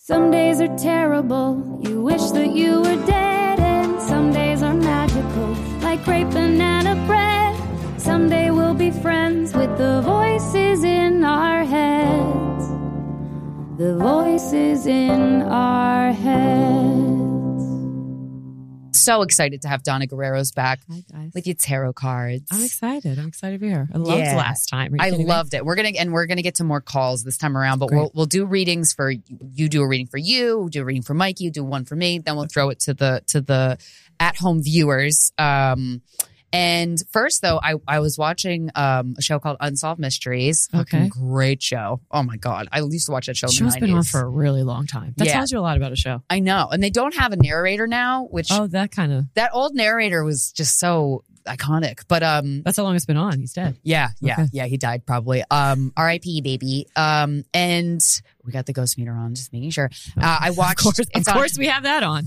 Some days are terrible, you wish that you were dead, and some days are magical, like great banana bread. Someday we'll be friends with the voices in our heads. The voices in our heads. So excited to have Donna Guerrero's back. Hi, guys. With your tarot cards. I'm excited to be here. I loved last time. I loved it. We're gonna get to more calls this time around, but we'll do readings for you. Do a reading for you. We'll do a reading for Mikey. You do one for me. Then we'll throw it to the at home viewers. And first, though, I was watching a show called Unsolved Mysteries. Okay. Great show. Oh, my God. I used to watch that show in the 90s. Show's been on for a really long time. That tells you a lot about a show. I know. And they don't have a narrator now, which... Oh, that old narrator was just so iconic. But that's how long it's been on. He's dead. Yeah. He died probably. R.I.P. baby. And we got the ghost meter on, just making sure. I watched... Of course we have that on.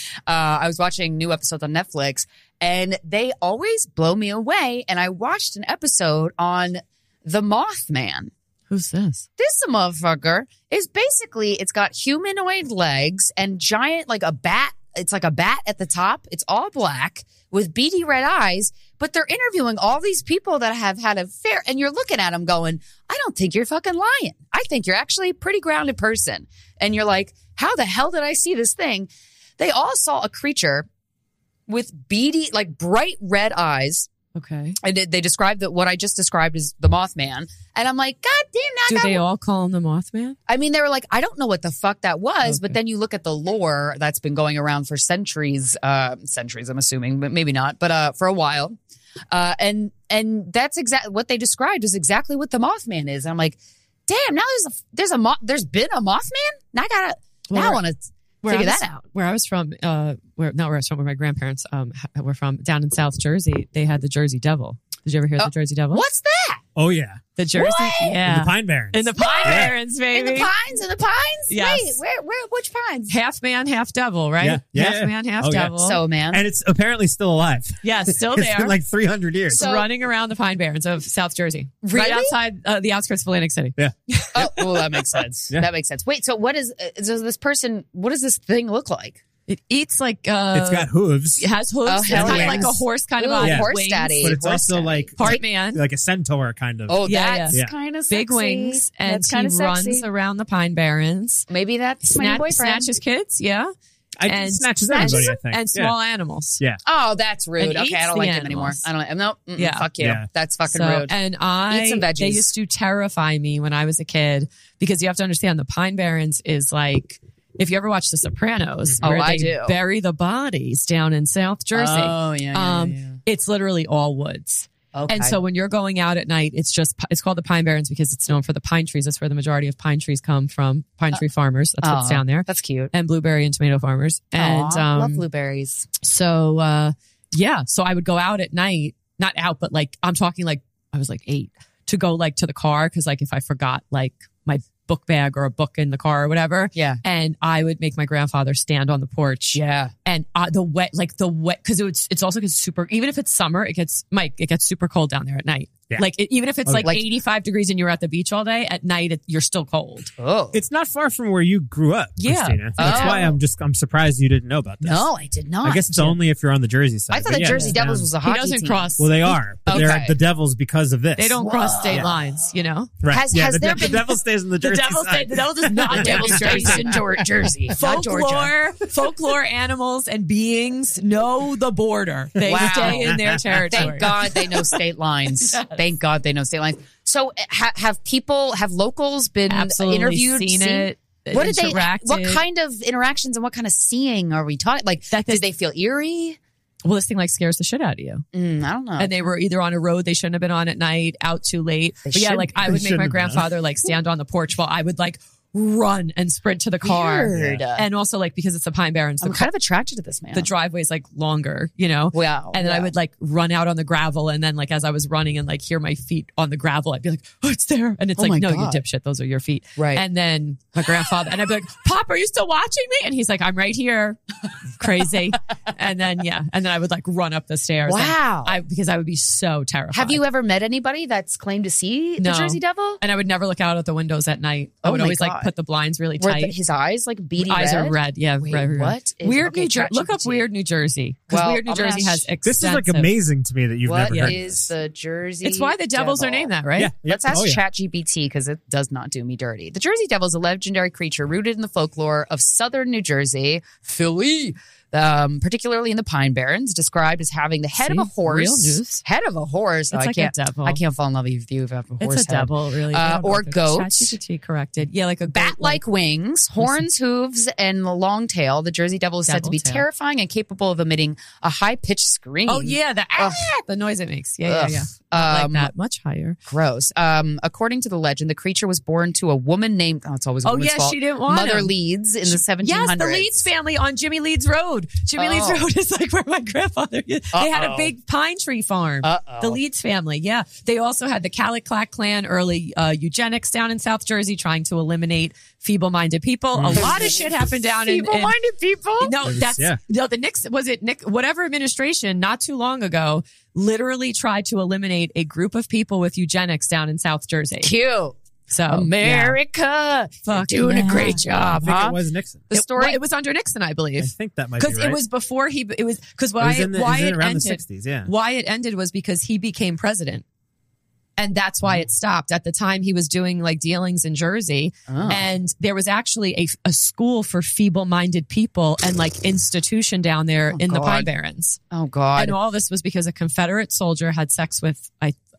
I was watching new episodes on Netflix, and they always blow me away. And I watched an episode on the Mothman. Who's this? This motherfucker is basically, it's got humanoid legs and giant, like a bat. It's like a bat at the top. It's all black with beady red eyes, but they're interviewing all these people that have had an affair, and you're looking at them going, I don't think you're fucking lying. I think you're actually a pretty grounded person. And you're like, how the hell did I see this thing? They all saw a creature with beady, like bright red eyes. Okay. And they described what I just described as the Mothman. And I'm like, God damn. Do they all call him the Mothman? I mean, they were like, I don't know what the fuck that was. Okay. But then you look at the lore that's been going around for centuries, I'm assuming, but maybe not, but for a while. And that's exactly what they described is exactly what the Mothman is. And I'm like, damn, now there's been a Mothman? Now I want to figure that out. Where I was from, where my grandparents were from, down in South Jersey, they had the Jersey Devil. Did you ever hear the Jersey Devil? What's that? Oh, yeah. The Jersey, what? Yeah. In the Pine Barrens. In the Pine Barrens, baby. In the Pines? Yes. Wait, which Pines? Half man, half devil, right? Yeah. Half man, half devil. So, man. And it's apparently still alive. Yeah, still It's there. been like 300 years. So, running around the Pine Barrens of South Jersey. Really? Right outside the outskirts of Atlantic City. Yeah. Oh, well, that makes sense. Yeah. That makes sense. Wait, so what does this does thing look like? It eats like... it's got hooves. It has hooves. It's hell kind yeah. of like a horse kind of Ooh, body. yeah. Horse Wings. daddy. But it's Horse also daddy. like... Part man. Like a centaur kind of. Oh, Yeah, that's kind of sexy. Big wings. And that's he kind of runs sexy. around the Pine Barrens. Maybe that's my boyfriend. Snatches kids, yeah. It snatches everybody, I think. And small animals. Yeah. Oh, that's rude. And Okay, I don't like him anymore. animals. I don't. No, Yeah. fuck you. Yeah. That's fucking So, rude. and Eat some veggies. they used to terrify me when I was a kid because you have to understand the Pine Barrens is like, if you ever watch The Sopranos, where I they do. bury the bodies down in South Jersey. Oh, yeah. It's literally all woods. Okay. And so when you're going out at night, it's called the Pine Barrens because it's known for the pine trees. That's where the majority of pine trees come from. Pine tree farmers. That's what's down there. That's cute. And blueberry and tomato farmers. And love blueberries. So so I would go out at night, not out, but like I'm talking like I was like 8 to go like to the car because like if I forgot like my book bag or a book in the car or whatever. Yeah. And I would make my grandfather stand on the porch. Yeah. And the wet, cause it's also super, even if it's summer, it gets super cold down there at night. Yeah. Like even if it's like 85 degrees and you're at the beach all day, at night you're still cold. Oh. It's not far from where you grew up, Yeah. Christina. That's why I'm surprised you didn't know about this. No, I did not. I guess it's only if you're on the Jersey side. I thought but the yeah, Jersey it's Devils down. was a He hockey doesn't team. cross. Well, they are. But Okay. they're the Devils because of this. They don't cross state lines, you know? Right. Has the there been- Devil stays in the Jersey side. The devil does not Devil stays in Jersey, not Georgia. Folklore animals and beings know the border. They Wow. stay in their territory. Thank God they know state lines. Thank God they know state lines. So have locals been Absolutely interviewed? seen it. What did interacted. what kind of interactions and what kind of seeing are we talking? Like, did they feel eerie? Well, this thing like scares the shit out of you. I don't know. And they were either on a road they shouldn't have been on at night, out too late. But yeah, like I would make my grandfather like stand on the porch while I would like run and sprint to the car. Weird. And also like because it's a Pine Barrens, I'm kind of attracted to this man. the driveway is like longer, you know? Wow. And then I would like run out on the gravel and then like as I was running and like hear my feet on the gravel, I'd be like, oh, it's there. And it's Oh my like, no, God. you dipshit. Those are your feet. Right. And then my grandfather, and I'd be like, Pop, are you still watching me? And he's like, I'm right here. crazy. And then I would like run up the stairs. Wow. Because I would be so terrified. Have you ever met anybody that's claimed to see the No. Jersey Devil? And I would never look out at the windows at night. I Oh would my always God. like put the blinds really Were tight. his eyes like beady Eyes red? are red. Yeah. Wait, red. what? Weird New Jersey. ChatGPT. Look up Weird New Jersey. Because Well, Weird New I'm gonna Jersey has ask- This is like extensive- amazing to me that you've What never heard is this. the Jersey It's why the devils are Devil? named that, right? Yeah. Let's ask Oh, yeah. ChatGPT because it does not do me dirty. The Jersey Devil is a legendary creature rooted in the folklore of southern New Jersey, Philly, particularly in the Pine Barrens, described as having the head of See? a horse. Real news. Head of a horse. It's Oh, like a devil. I can't fall in love with you if you have a horse It's a head. devil, really. Or goat. ChatGPT corrected. Yeah, like a goat, Bat-like wings, horns, hooves, and a long tail. The Jersey Devil is said to be Devil tail. terrifying and capable of emitting a high-pitched scream. Oh yeah, the noise it makes. Yeah, Ugh. yeah. Not like that, much higher. Gross. According to the legend, the creature was born to a woman named. Oh, it's always a Oh, woman's yeah, fault. she didn't want Mother him. Leeds in the 1700s. Yes, the Leeds family on Jimmy Leeds Road. Jimmy Leeds Oh. Road is like where my grandfather is. They had a big pine tree farm. Uh-oh. The Leeds family, yeah. They also had the Caliclac clan, early eugenics down in South Jersey, trying to eliminate feeble-minded people. A lot of shit happened down in Feeble-minded people. No, yeah. the Nixon, was it Nick, whatever administration not too long ago literally tried to eliminate a group of people with eugenics down in South Jersey. Cute. So America, Fuck you're doing yeah. a great I job, think huh? it was Nixon. The story. it was under Nixon, I I believe. think that might be Because right. it was before it was because It was why in the- why it was it around ended the 60s, yeah. why it ended was because he became president. And that's why it stopped. At the time, he was doing like dealings in Jersey, and there was actually a school for feeble-minded people and like institution down there in the Pine God. Barrens. Oh God. And all this was because a Confederate soldier had sex with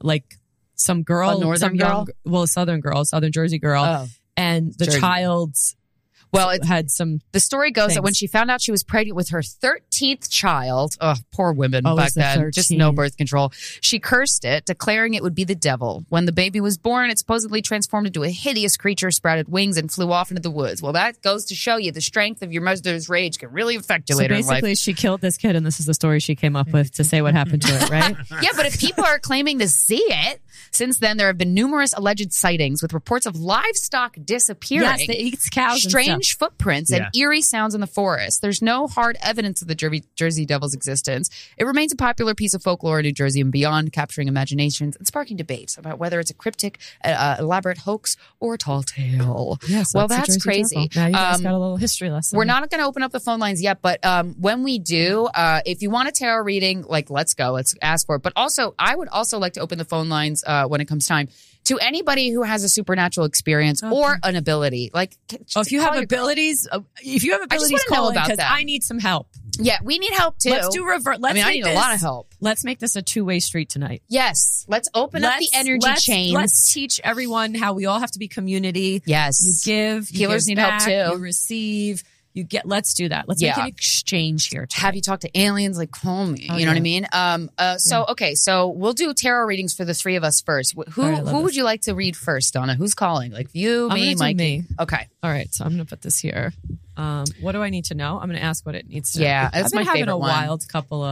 some girl, A northern some young, girl? well, Southern Jersey girl, Oh. and the Jersey. child's Well, it, had some. the story goes that Things. when she found out she was pregnant with her 13th child, poor women Oh, it back was the then, just 13. no birth control. She cursed it, declaring it would be the devil. When the baby was born, it supposedly transformed into a hideous creature, sprouted wings, and flew off into the woods. Well, that goes to show you the strength of your mother's rage can really affect you So later in life. basically, she killed this kid, and this is the story she came up with to say what happened to it, right? Yeah, but if people are claiming to see it, since then there have been numerous alleged sightings with reports of livestock disappearing. Yes, they eat cows. Strange footprints and Yeah. eerie sounds in the forest. There's no hard evidence of the Jersey Devil's existence. It remains a popular piece of folklore in New Jersey and beyond, capturing imaginations and sparking debates about whether it's a cryptic, elaborate hoax or a tall tale. Yes, well, the that's Jersey crazy. Devil. Now you guys got a little history lesson. We're not going to open up the phone lines yet, but when we do, if you want a tarot reading, like, let's go. Let's ask for it. But also, I would also like to open the phone lines when it comes time to anybody who has a supernatural experience or an ability. Like, if you call have your girl. abilities, wanna know call in about because them. I need some help. Yeah, we need help too. Let's do revert. I need a lot of help. Let's make this a two-way street tonight. Yes, let's open up the energy chains. Let's teach everyone how we all have to be community. Yes, You give. You Healers give need help back, too. You receive. You get. Let's do that. Let's make Yeah. an exchange here. have you talked to aliens? Like, call me. Oh, you know what I yeah. mean? So we'll do tarot readings for the three of us first. Who All right, I love would this. you like to read first, Donna? Who's calling? Like you, I'm me, gonna do Mikey. me. Okay. All right, so I'm going to put this here. What do I need to know? I'm going to ask what it needs to. Yeah, I've that's been my having favorite a one. wild couple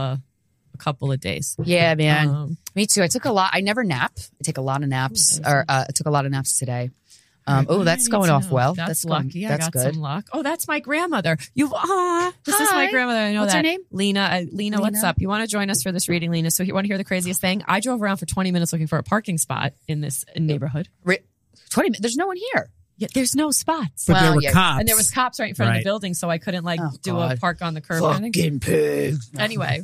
of days. Yeah, man. Um, Me too. I took a lot. I never nap. I take a lot of naps. I took a lot of naps today. That's going off well. That's going- lucky. That's I got good. some luck. Oh, that's my grandmother. This is my Hi. grandmother. I know What's that. her name? Lena. Lena, what's up? You want to join us for this reading, Lena? So you want to hear the craziest thing? I drove around for 20 minutes looking for a parking spot in this neighborhood. 20 minutes. There's no one here. Yeah, there's no spots. But there Well, were yeah. cops. And there was cops right in front of Right. the building, so I couldn't Oh, do a God. park on the curb. or anything. pigs. Anyway,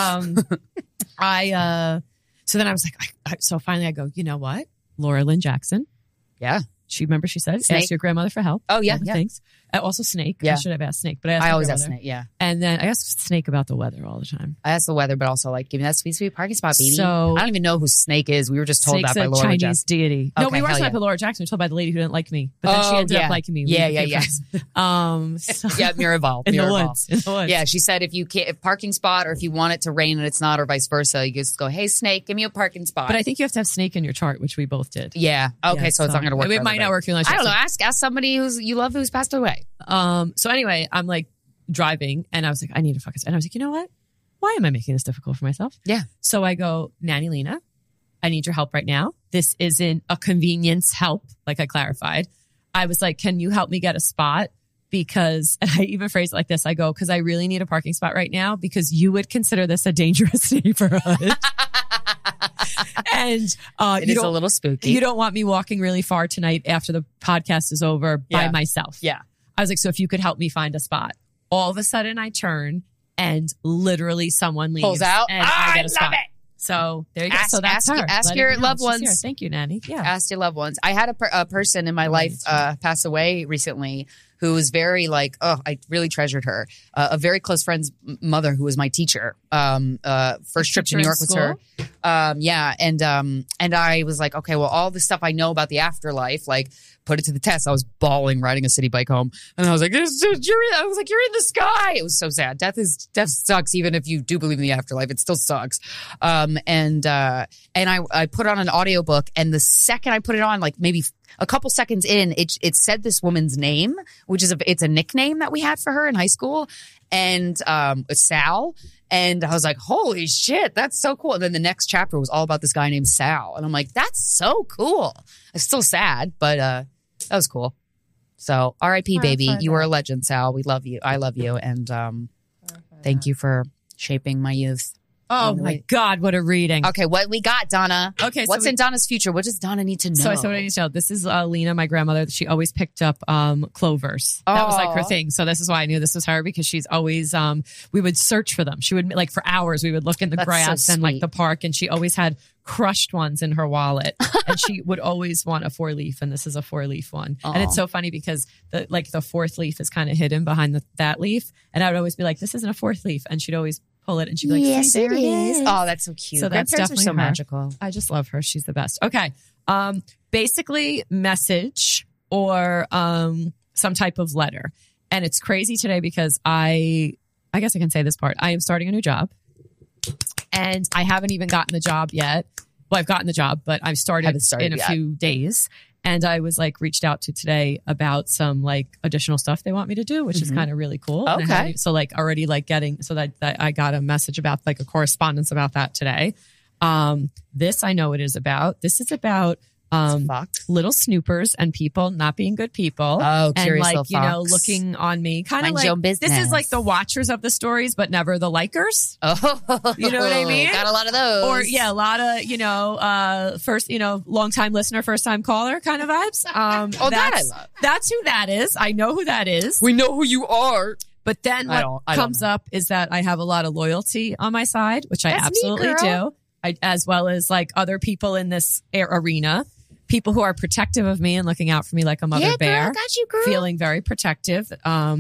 so then I was like, so finally I go, you know what? Laura Lynn Jackson. Yeah. She said, Snake. ask your grandmother for help. Oh, yeah, All the yeah. things. Also Snake. Yeah. I should have asked Snake, but I asked I my always ask grandmother. Snake. Yeah. And then I asked Snake about the weather all the time. I asked the weather, but also like, give me that sweet, sweet parking spot, baby. So- I don't even know who Snake is. We were just told Snake's that by a Laura Chinese Jackson. deity. No, Okay, we weren't hell told yeah. by Laura Jackson. We were told by the lady who didn't like me, but then she ended up liking me. We Yeah, became yeah. friends. So- Yeah, Miraval. in the Miraval. woods. In the woods. Yeah, she said if parking spot or if you want it to rain and it's not or vice versa, you just go, hey, Snake, give me a parking spot. But I think you have to have Snake in your chart, which we both did. yeah. Okay, Yeah, so it's not going to work. It for might not everybody. work for you. I don't know. Ask somebody you love who's passed away. So anyway, I'm like driving and I was like, I need to fucking. And I was like, you know what? Why am I making this difficult for myself? Yeah. So I go, Nanny Lena, I need your help right now. This isn't a convenience help, like I clarified. I was like, can you help me get a spot because, and I even phrase it like this, I go, because I really need a parking spot right now because you would consider this a dangerous neighborhood. And it is a little spooky. You don't want me walking really far tonight after the podcast is over by myself. Yeah. I was like, so if you could help me find a spot. All of a sudden I turn and literally someone leaves. Pulls out. And I get a spot. Love it. So there you go. So that's her. Ask your loved ones. Thank you, Nanny. Yeah. Ask your loved ones. I had a person in my life pass away recently who was very I really treasured her. A very close friend's mother who was my teacher. First trip to New York was her. And I was like, okay, well, all the stuff I know about the afterlife, like put it to the test. I was bawling riding a city bike home, and I was like, you're in the sky. It was so sad. Death sucks. Even if you do believe in the afterlife, it still sucks. And I put on an audiobook, and the second I put it on, like maybe a couple seconds in, it said this woman's name, which is it's a nickname that we had for her in high school, and it's Sal. And I was like, holy shit, that's so cool. And then the next chapter was all about this guy named Sal. And I'm like, that's so cool. It's still sad, but that was cool. So R.I.P. baby. You were a legend, Sal. We love you. I love you. And thank you for shaping my youth. Oh my God, what a reading. Okay, what we got, Donna? Okay, what's in Donna's future? What does Donna need to know? So what I need to know. This is Lena, my grandmother. She always picked up clovers. That was like her thing. So this is why I knew this was her, because she's always we would search for them. She would like for hours we would look in the grass and like the park, and she always had crushed ones in her wallet. And she would always want a 4-leaf, and this is a 4-leaf one. And it's so funny because the fourth leaf is kind of hidden behind that leaf. And I would always be like, this isn't a 4th leaf. And she'd always pull it, and she'd be like, yes, there it is. Oh, that's so cute. So that's definitely so her. magical. I just love her. She's the best. Okay. Basically message or some type of letter. And it's crazy today because I guess I can say this part. I am starting a new job, and I haven't even gotten the job yet. Well, I've gotten the job, but I've started in a few days. And I was like reached out to today about some like additional stuff they want me to do, which is kind of really cool. Okay. So like already like getting, so that I got a message about like a correspondence about that today. This I know it is about. This is about little snoopers and people not being good people. Oh, curious and little like, fox. looking on me. Kind of Mind like, your own business. this is like the watchers of the stories, but never the likers. Oh, you know what I mean? Got a lot of those. Or a lot of, first, long time listener, first time caller kind of vibes. that I love. That's who that is. I know who that is. We know who you are. But then what comes up is that I have a lot of loyalty on my side, which I absolutely do. As well as like other people in this arena. People who are protective of me and looking out for me like a mother bear. Girl, got you, girl. Feeling very protective.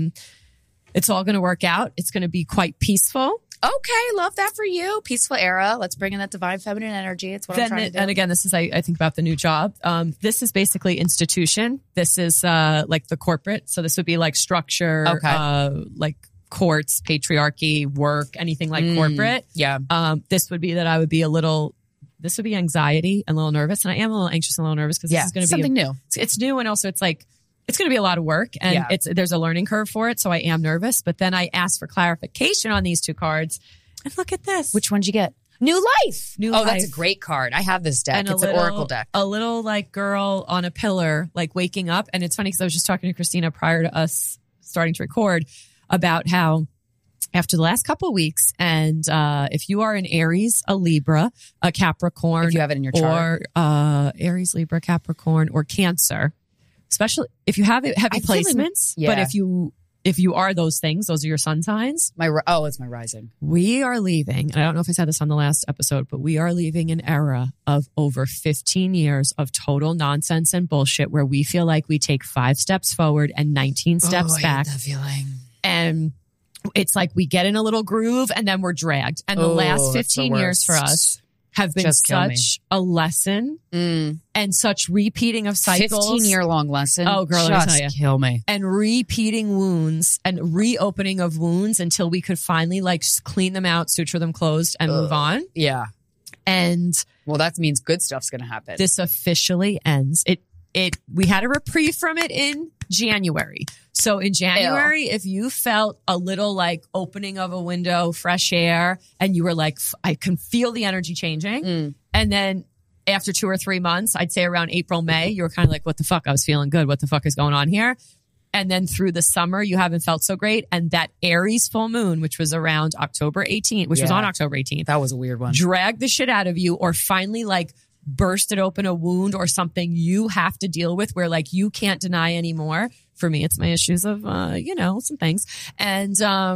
It's all going to work out. It's going to be quite peaceful. Okay, love that for you. Peaceful era. Let's bring in that divine feminine energy. It's what I'm trying to do. And again, this is, I think about the new job. This is basically institution. This is like the corporate. So this would be like structure, like courts, patriarchy, work, anything like corporate. Yeah. This would be that I would be this would be anxiety and a little nervous. And I am a little anxious and a little nervous because this is going to be something new. It's new. And also it's like, it's going to be a lot of work and there's a learning curve for it. So I am nervous, but then I asked for clarification on these 2 cards and look at this. Which one did you get? New Life. Life. That's a great card. I have this deck. And it's an oracle deck. A little like girl on a pillar, like waking up. And it's funny because I was just talking to Christina prior to us starting to record about how after the last couple of weeks, and if you are an Aries, a Libra, a Capricorn, if you have it in your chart, or Aries, Libra, Capricorn, or Cancer, especially if you have heavy placements, but if you are those things, those are your sun signs. It's my rising. We are leaving, and I don't know if I said this on the last episode, but we are leaving an era of over 15 years of total nonsense and bullshit where we feel like we take 5 steps forward and 19 steps back. I hate that feeling. And it's like we get in a little groove and then we're dragged. And the last 15 years for us have been such a lesson and such repeating of cycles. 15-year-long lesson. Oh, girl, let me tell you. Kill me. And repeating wounds and reopening of wounds until we could finally like clean them out, suture them closed, and move on. Yeah. And well, that means good stuff's going to happen. This officially ends. We had a reprieve from it in January. So in January, if you felt a little like opening of a window, fresh air, and you were like, I can feel the energy changing. And then after 2 or 3 months, I'd say around April, May, you were kind of like, what the fuck? I was feeling good. What the fuck is going on here? And then through the summer, you haven't felt so great. And that Aries full moon, which was around October 18th, which was on October 18th. That was a weird one. Dragged the shit out of you, or finally like bursted open a wound or something you have to deal with where like you can't deny anymore. For me, it's my issues of, some things. And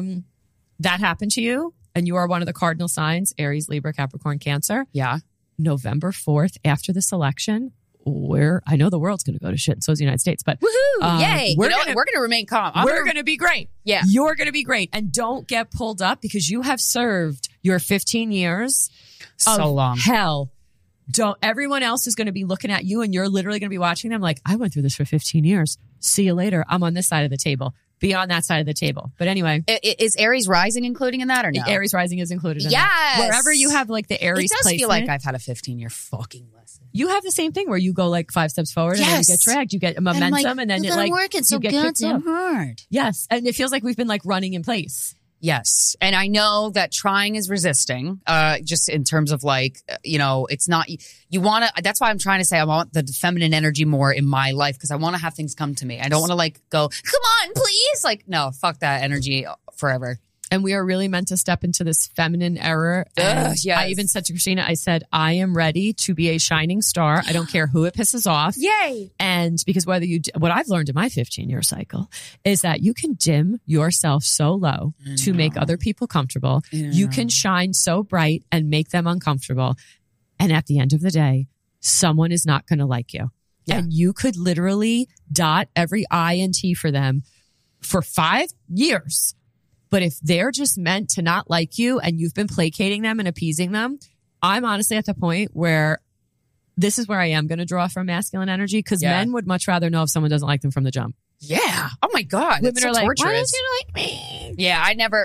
that happened to you. And you are one of the cardinal signs, Aries, Libra, Capricorn, Cancer. Yeah. November 4th, after this election, I know the world's going to go to shit, and so is the United States, but woohoo! Yay! We're going to remain calm. We're going to be great. Yeah. You're going to be great. And don't get pulled up because you have served your 15 years so of long. Hell. Everyone else is going to be looking at you and you're literally going to be watching them like, I went through this for 15 years. See you later. I'm on this side of the table. Be on that side of the table. But anyway. Is Aries rising including in that or no? Aries rising is included in yes. that. Wherever you have like the Aries placement. It does placement, feel like I've had a 15-year fucking lesson. You have the same thing where you go like 5 steps forward and then you get dragged. You get a momentum and then it like, working so goddamn hard. Yes. And it feels like we've been like running in place. Yes. And I know that trying is resisting, just in terms of like, it's not, you want to, that's why I'm trying to say I want the feminine energy more in my life because I want to have things come to me. I don't want to like go, come on, please. Like, no, fuck that energy forever. And we are really meant to step into this feminine era. Yes. I even said to Christina, I said, I am ready to be a shining star. I don't care who it pisses off. Yay. And because what I've learned in my 15-year cycle is that you can dim yourself so low to make other people comfortable. You can shine so bright and make them uncomfortable. And at the end of the day, someone is not going to like you. Yeah. And you could literally dot every I and T for them for 5 years. But if they're just meant to not like you and you've been placating them and appeasing them, I'm honestly at the point where this is where I am going to draw from masculine energy because men would much rather know if someone doesn't like them from the jump. Yeah. Oh my God. Women are like, torturous. why don't you like me? Yeah,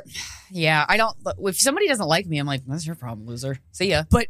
I don't, if somebody doesn't like me, I'm like, that's your problem, loser. See ya. But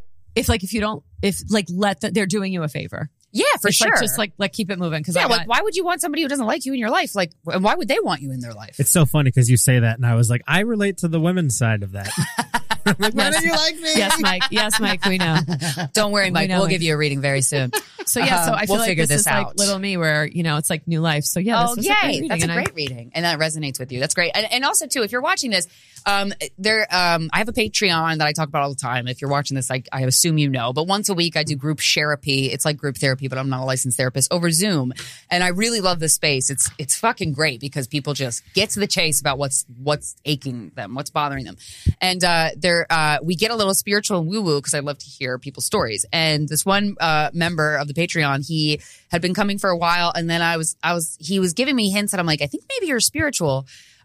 they're doing you a favor. Yeah, for sure. Just keep it moving. Why would you want somebody who doesn't like you in your life? Like, and why would they want you in their life? It's so funny because you say that, and I was like, I relate to the women's side of that. Like, why don't you like me? Yes, Mike. Yes, Mike. We know. Don't worry, Mike. We'll give you a reading very soon. So I feel like this is out. Like little me, where it's like new life. So yeah, this was a great reading. That's a great reading, and that resonates with you. That's great. And also too, if you're watching this, I have a Patreon that I talk about all the time. If you're watching this, I assume you know. But once a week, I do group therapy. It's like group therapy, but I'm not a licensed therapist over Zoom. And I really love this space. It's fucking great because people just get to the chase about what's aching them, what's bothering them. And we get a little spiritual and woo-woo because I love to hear people's stories. And this one member of the Patreon, he had been coming for a while, and then he was giving me hints, and I'm like, I think maybe you're spiritual.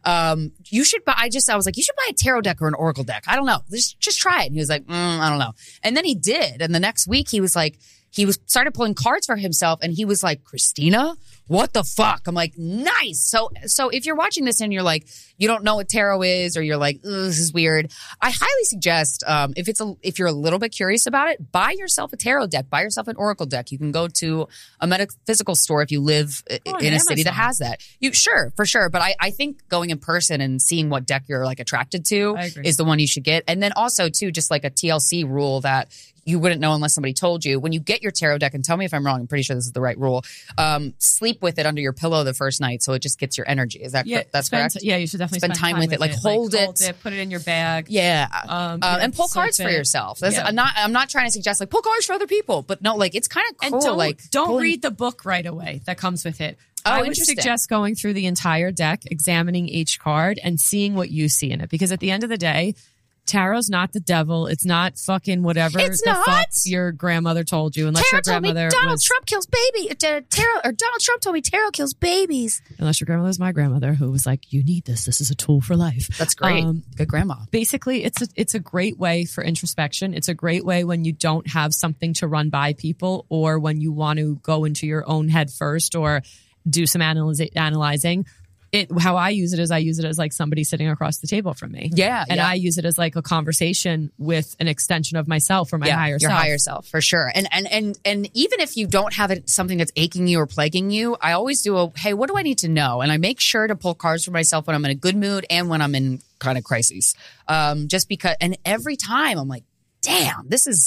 You should buy, I was like, you should buy a tarot deck or an oracle deck. I don't know. Just try it. And he was like, I don't know. And then he did. And the next week he was started pulling cards for himself, and he was like, Christina, what the fuck? I'm like, nice. So if you're watching this and you're like, you don't know what tarot is, or you're like, this is weird, I highly suggest, if you're a little bit curious about it, buy yourself a tarot deck, buy yourself an oracle deck. You can go to a metaphysical store if you live in a city that has that. Sure, for sure. But I think going in person and seeing what deck you're like attracted to is the one you should get. And then also too, just like a TLC rule that you wouldn't know unless somebody told you. When you get your tarot deck, and tell me if I'm wrong, I'm pretty sure this is the right rule, sleep with it under your pillow the first night so it just gets your energy. Is that that's correct? Yeah, you should definitely spend time with it. Like hold it, put it in your bag. Yeah. And pull cards for yourself. I'm not trying to suggest like pull cards for other people, but no, like it's kind of cool. And don't read the book right away that comes with it. I would suggest going through the entire deck, examining each card and seeing what you see in it. Because at the end of the day, tarot's not the devil. It's not fucking whatever fuck your grandmother told you. Unless your grandmother Donald Trump kills baby. Donald Trump told me tarot kills babies. Unless your grandmother was my grandmother, who was like, "You need this. This is a tool for life." That's great. Good grandma. Basically, it's a great way for introspection. It's a great way when you don't have something to run by people, or when you want to go into your own head first, or do some analyzing. How I use it is like somebody sitting across the table from me. Yeah. And I use it as like a conversation with an extension of myself or my higher self. Your higher self, for sure. And even if you don't have something that's aching you or plaguing you, I always do hey, what do I need to know? And I make sure to pull cards for myself when I'm in a good mood and when I'm in kind of crises. Just because, and every time I'm like, damn, this is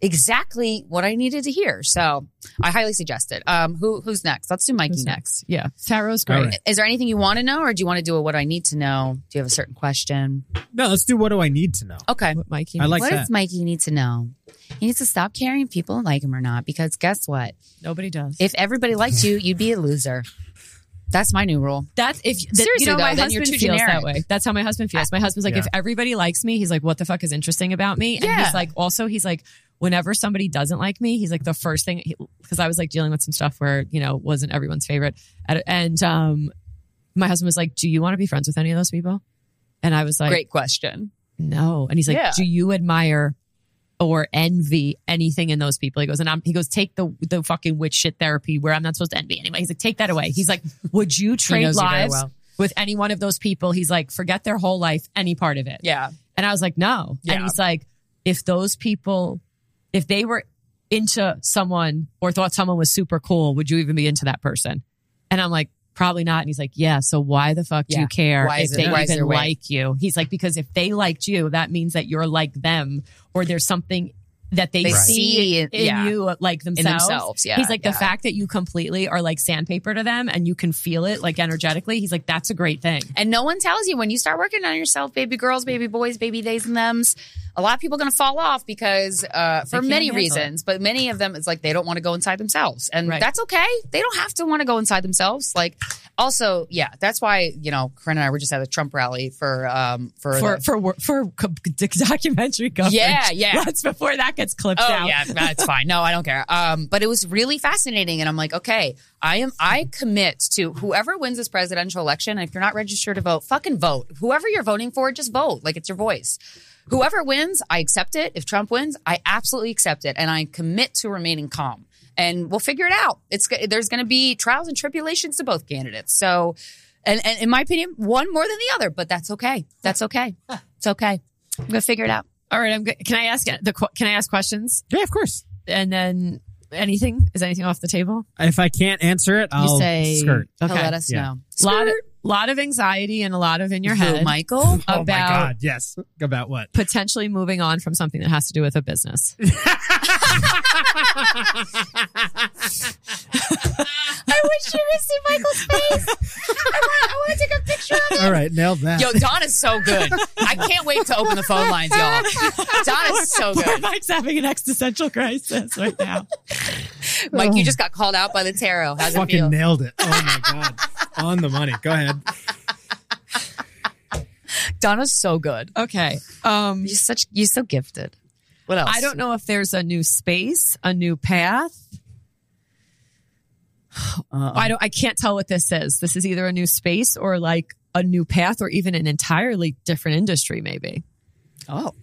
exactly what I needed to hear. So I highly suggest it. Who's next? Let's do Mikey next. Yeah. Tarot's great. All right. Is there anything you want to know, or do you want to do a what I need to know? Do you have a certain question? No, let's do what do I need to know. Okay. What Mikey? I like What that. does Mikey need to know? He needs to stop caring if people like him or not, because guess what? Nobody does. If everybody liked you, you'd be a loser. That's my new rule. That's if Seriously, you know, though, my then you're husband too feels generic. that way. That's how my husband feels. My husband's like, Yeah. if everybody likes me, he's like, what the fuck is interesting about me? And Yeah. he's like, also, he's like, whenever somebody doesn't like me, he's like, the first thing, because I was like dealing with some stuff where, you know, wasn't everyone's favorite. And my husband was like, do you want to be friends with any of those people? And I was like, Great question. no. And he's like, Yeah. do you admire or envy anything in those people? He goes, he goes, take the fucking witch shit therapy where I'm not supposed to envy anyway. He's like, take that away. He's like, would you trade knows you very lives well. with any one of those people? He's like, forget their whole life, any part of it. Yeah. And I was like, no. Yeah. And he's like, if those people, if they were into someone or thought someone was super cool, would you even be into that person? And I'm like, probably not. And he's like, yeah, so why the fuck do Yeah. you care Why if is it- they why is even there weight? like you? He's like, because if they liked you, that means that you're like them, or there's something that they They see see in yeah. you like themselves. themselves, yeah, He's like, yeah. the fact that you completely are like sandpaper to them and you can feel it like energetically, he's like, that's a great thing. And no one tells you when you start working on yourself, baby girls, baby boys, baby theys and thems. A lot of people are going to fall off because for can't many handle reasons, but many of them, it's like they don't want to go inside themselves. And Right. that's okay. They don't have to want to go inside themselves. Like, also, yeah, that's why, you know, Corinne and I were just at a Trump rally for Documentary coverage. Yeah. That's before that gets clipped Oh out. yeah, that's fine. No, I don't care. But it was really fascinating, and I'm like, okay, I commit to whoever wins this presidential election. And if you're not registered to vote, fucking vote. Whoever you're voting for, just vote. Like, it's your voice. Whoever wins, I accept it. If Trump wins, I absolutely accept it, and I commit to remaining calm. And we'll figure it out. There's going to be trials and tribulations to both candidates. So, and in my opinion, one more than the other, but that's okay. That's okay. It's okay. I'm going to figure it out. All right, I'm good. Can I ask questions? Yeah, of course. And then is anything off the table? If I can't answer it, I'll say skirt. He'll Okay. let us Yeah. know. Lot of anxiety and a lot of in your Who, head Michael? Oh my about God, yes. About what? potentially moving on from something that has to do with a business. I wish you could see Michael's face. I want to take a picture of it. All right, nailed that. Yo, Donna's so good. I can't wait to open the phone lines, y'all. Donna's so good. Mike's having an existential crisis right now. Mike, you just got called out by the tarot. How's it Fucking feel? nailed it. Oh my God. On the money. Go ahead. Donna's so good. Okay. You're so gifted. What else? I don't know if there's a new space, a new path. I can't tell what this is. This is either a new space or like a new path or even an entirely different industry, maybe. Oh.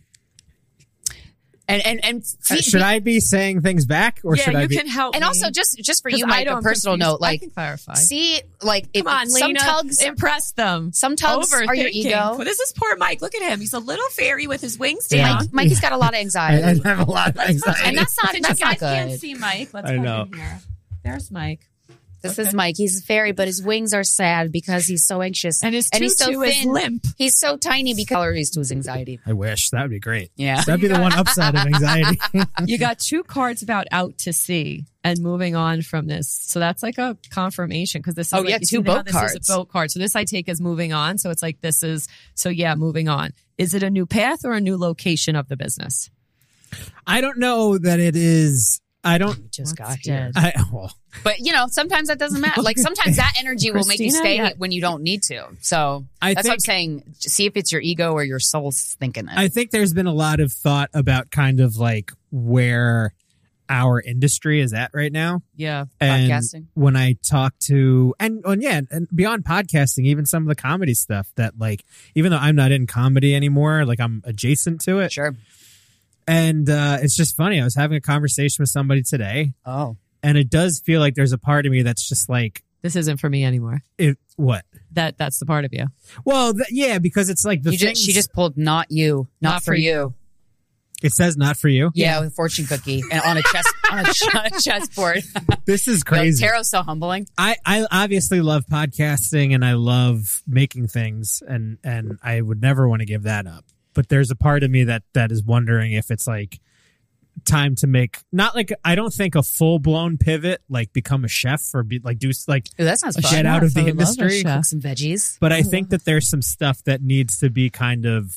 And Should I be saying things back or should I be? can help. and me. also just for 'Cause you, I Mike, don't a personal confuse- note, I like can clarify. see, like if Come on, some Lena, tugs impress them. some tugs are your Overthinking. ego. Well, this is poor Mike. Look at him. He's a little fairy with his wings down. Mikey's got a lot of anxiety. I have a lot of anxiety. And that's not You that's guys not can't good. see Mike. Let's I put know. him here. There's Mike. This is Mike. He's a fairy, but his wings are sad because he's so anxious. And his he's so tutu is thin. limp. He's so tiny because he's to his anxiety. I wish. That would be great. Yeah. That'd be the one upside of anxiety. You got two cards about out to sea and moving on from this. So that's like a confirmation because this is Oh, like, yeah, you two see how boat this cards. is a boat card. So this I take as moving on. So it's like this is, so yeah, moving on. Is it a new path or a new location of the business? I don't know that it is. I don't. Just got What's here. dead? But sometimes that doesn't matter. Like sometimes that energy will make you Christina, stay yeah. when you don't need to. So I that's what I'm think- saying. See if it's your ego or your soul's thinking it. I think there's been a lot of thought about kind of like where our industry is at right now. Yeah. And Podcasting. when I talk to and beyond podcasting, even some of the comedy stuff that like, even though I'm not in comedy anymore, like I'm adjacent to it. Sure. And it's just funny. I was having a conversation with somebody today, Oh. and it does feel like there's a part of me that's just like, This isn't for me anymore. what? That's the part of you. Well, yeah, because it's like the She things, just pulled not you, not for you. it says not for you. Yeah, with a fortune cookie and on a chessboard. This is Yo, crazy. tarot's so humbling. I obviously love podcasting and I love making things and I would never want to give that up. But there's a part of me that is wondering if it's like time to make, not like, I don't think a full blown pivot, like become a chef or be like, do like Ooh, that sounds fun. get out of I the would love a industry. chef. Cook some veggies. But I think that there's some stuff that needs to be kind of,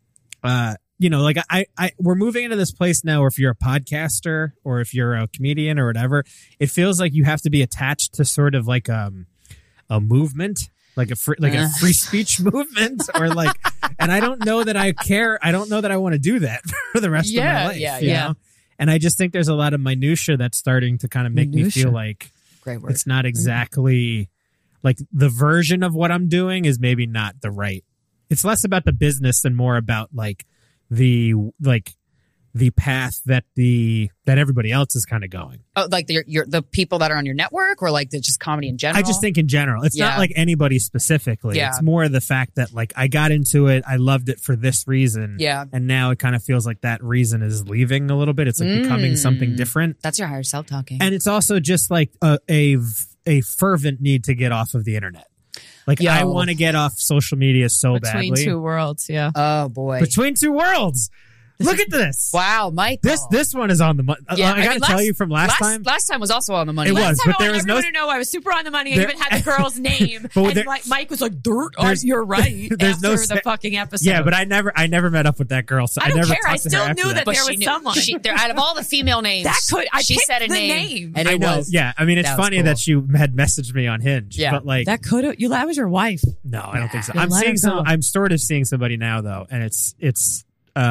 like we're moving into this place now where if you're a podcaster or if you're a comedian or whatever, it feels like you have to be attached to sort of like a movement, like a free speech movement, or like, and I don't know that I care. I don't know that I want to do that for the rest of my life. Yeah. you know? And I just think there's a lot of minutia that's starting to kind of make me feel like Great word. it's not exactly like the version of what I'm doing is maybe not the right. It's less about the business and more about like the path that everybody else is kind of going. Oh, like the people that are on your network, or like the just comedy in general? I just think in general, it's not like anybody specifically. Yeah. It's more the fact that like I got into it, I loved it for this reason. Yeah. And now it kind of feels like that reason is leaving a little bit. It's like becoming something different. That's your higher self talking. And it's also just like a fervent need to get off of the internet. Like I want to get off social media so Between badly. two worlds, yeah. Oh boy. Between two worlds. Look at this. Wow, Mike. This one is on the money. Yeah, I got to tell you from last time. Last time was also on the money. It Last was, time but there I was wanted no. everyone to know I was super on the money. I There- even had the girl's name. But And there- Mike was like, "Dirt, There's- you're right." there's after no the se- fucking episode. Yeah, but I never met up with that girl. So I don't never care. I talked to her still after knew that But there she was knew, someone. out of all the female names, I she picked said a the name. name. And I it know. was. Yeah, I mean, it's That was funny cool. that you had messaged me on Hinge. Yeah. But like, That could have. That was your wife. no, I don't think so. Yeah, I'm let seeing her go. I'm sort of seeing somebody now though, and it's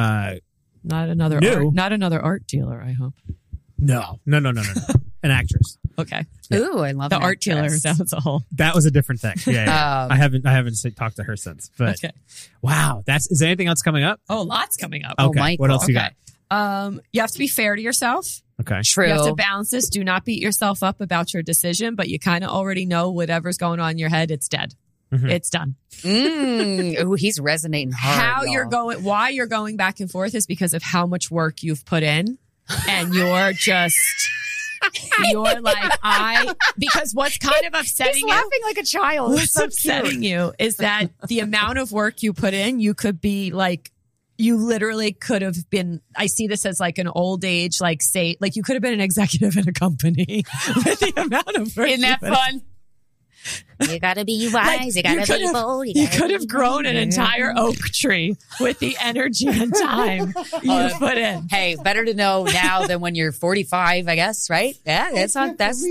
Not another. New. Art, not another art dealer. I hope. no, an actress. Okay. Ooh, I love The an art dealer. actress. That was a whole. That was a different thing. Yeah. Um, I haven't talked to her since. But Okay. wow, is there anything else coming up? Oh, lots coming up. Okay, Michael. what else you got? You have to be fair to yourself. Okay, True. You have to balance this. Do not beat yourself up about your decision, but you kind of already know whatever's going on in your head. It's dead. Mhm. It's done. Ooh, he's resonating hard. How you're y'all. going, why you're going back and forth is because of how much work you've put in, and you're just, you're like because what's kind of upsetting He's you. laughing like a child. It's What's so upsetting cute. you is that the amount of work you put in, you could be like, you literally could have been, I see this as like an old age, like say, like you could have been an executive in a company with the amount of work. Isn't that you put in. fun? You gotta be wise. You gotta be bold. You could have grown an entire oak tree with the energy and time you put in. Hey, better to know now than when you're 45, I guess, right? Yeah, that's not, that's,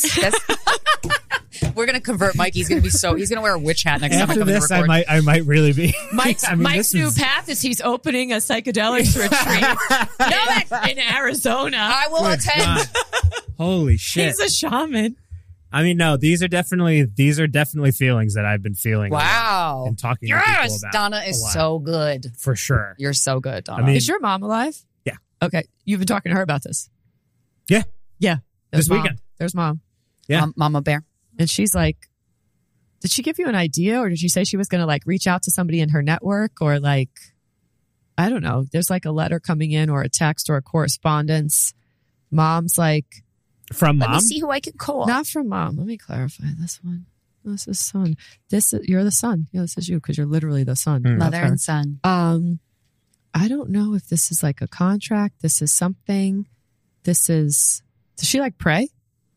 we're going to convert Mike. He's going to wear a witch hat next time I after come in to this, record. I might really be. Mike's I mean, this new is- path is he's opening a psychedelics retreat in Arizona. I will Good attend. God. Holy shit! He's a shaman. I mean, no, these are definitely feelings that I've been feeling. a lot Wow. and talking to people Yes, about. Donna a is lot. so good. for sure. You're so good, Donna. I mean- Is your mom alive? Yeah. Okay. You've been talking to her about this. Yeah, Yeah. This There's mom. weekend. There's mom. Yeah. Mama Bear. And she's like, did she give you an idea, or did she say she was going to like reach out to somebody in her network, or like, I don't know. There's like a letter coming in or a text or a correspondence. Mom's like, from Let mom. me see who I can call. not from mom. Let me clarify this one. This is son. You're the son. Yeah, this is you because you're literally the son. of Mother her. and son. I don't know if this is like a contract. This is something. Does she like pray?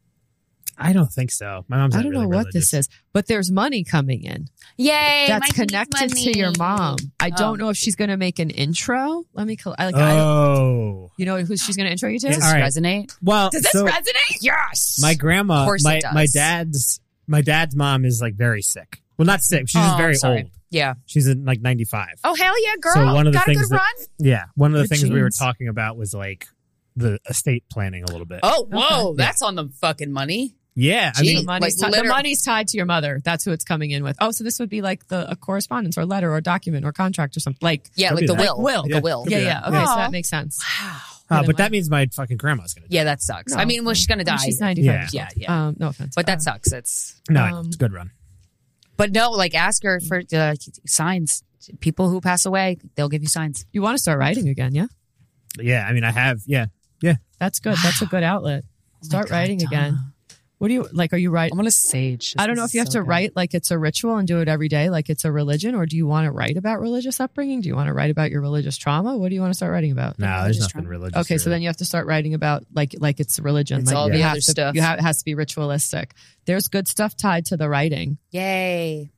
I don't think so. My mom's. I not don't really know what religious. this is, but there's money coming in. Yay. That's Mike needs connected money. to your mom. I Oh. don't know if she's going to make an intro. Let me, Oh, you know who she's going to intro you to? Does this All right. resonate? well, Does this so resonate? Yes. my grandma, Of course it does. my dad's mom is like very sick. Well, not sick. She's just Oh, very sorry. old. Yeah. She's in like 95. Oh, hell yeah, girl. So one of the Got a things good that- run? Yeah, one of the Good things we were genes. talking about was like the estate planning a little bit. Oh, whoa. Okay. That's on the fucking money. Yeah, I Gee. mean, The money's tied to your mother. That's who it's coming in with. Oh, so this would be like a correspondence or letter or document or contract or something. Like, Yeah, Could like be the that. will. Will. Like Yeah. a will. Could yeah, be yeah. that. Okay, so Aw. that makes sense. Wow. but that means my fucking grandma's gonna. Yeah, that sucks. No. I mean, well, she's going to die. She's 95. Yeah, yeah. No offense. But that sucks. It's, No, it's a good run. but no, like ask her for signs. People who pass away, they'll give you signs. You want to start writing again, yeah? Yeah, I mean, I have. Yeah, That's good. That's a good outlet. Start God, writing Donna. again. What do you like? Are you right? I'm gonna sage. I don't know if you have to write like it's a ritual and do it every day, like it's a religion, or do you want to write about religious upbringing? Do you want to write about your religious trauma? What do you want to start writing about? No, there's nothing religious. Okay, so then you have to start writing about like it's religion. It's like all you the have other to, stuff. It has to be ritualistic. There's good stuff tied to the writing. Yay.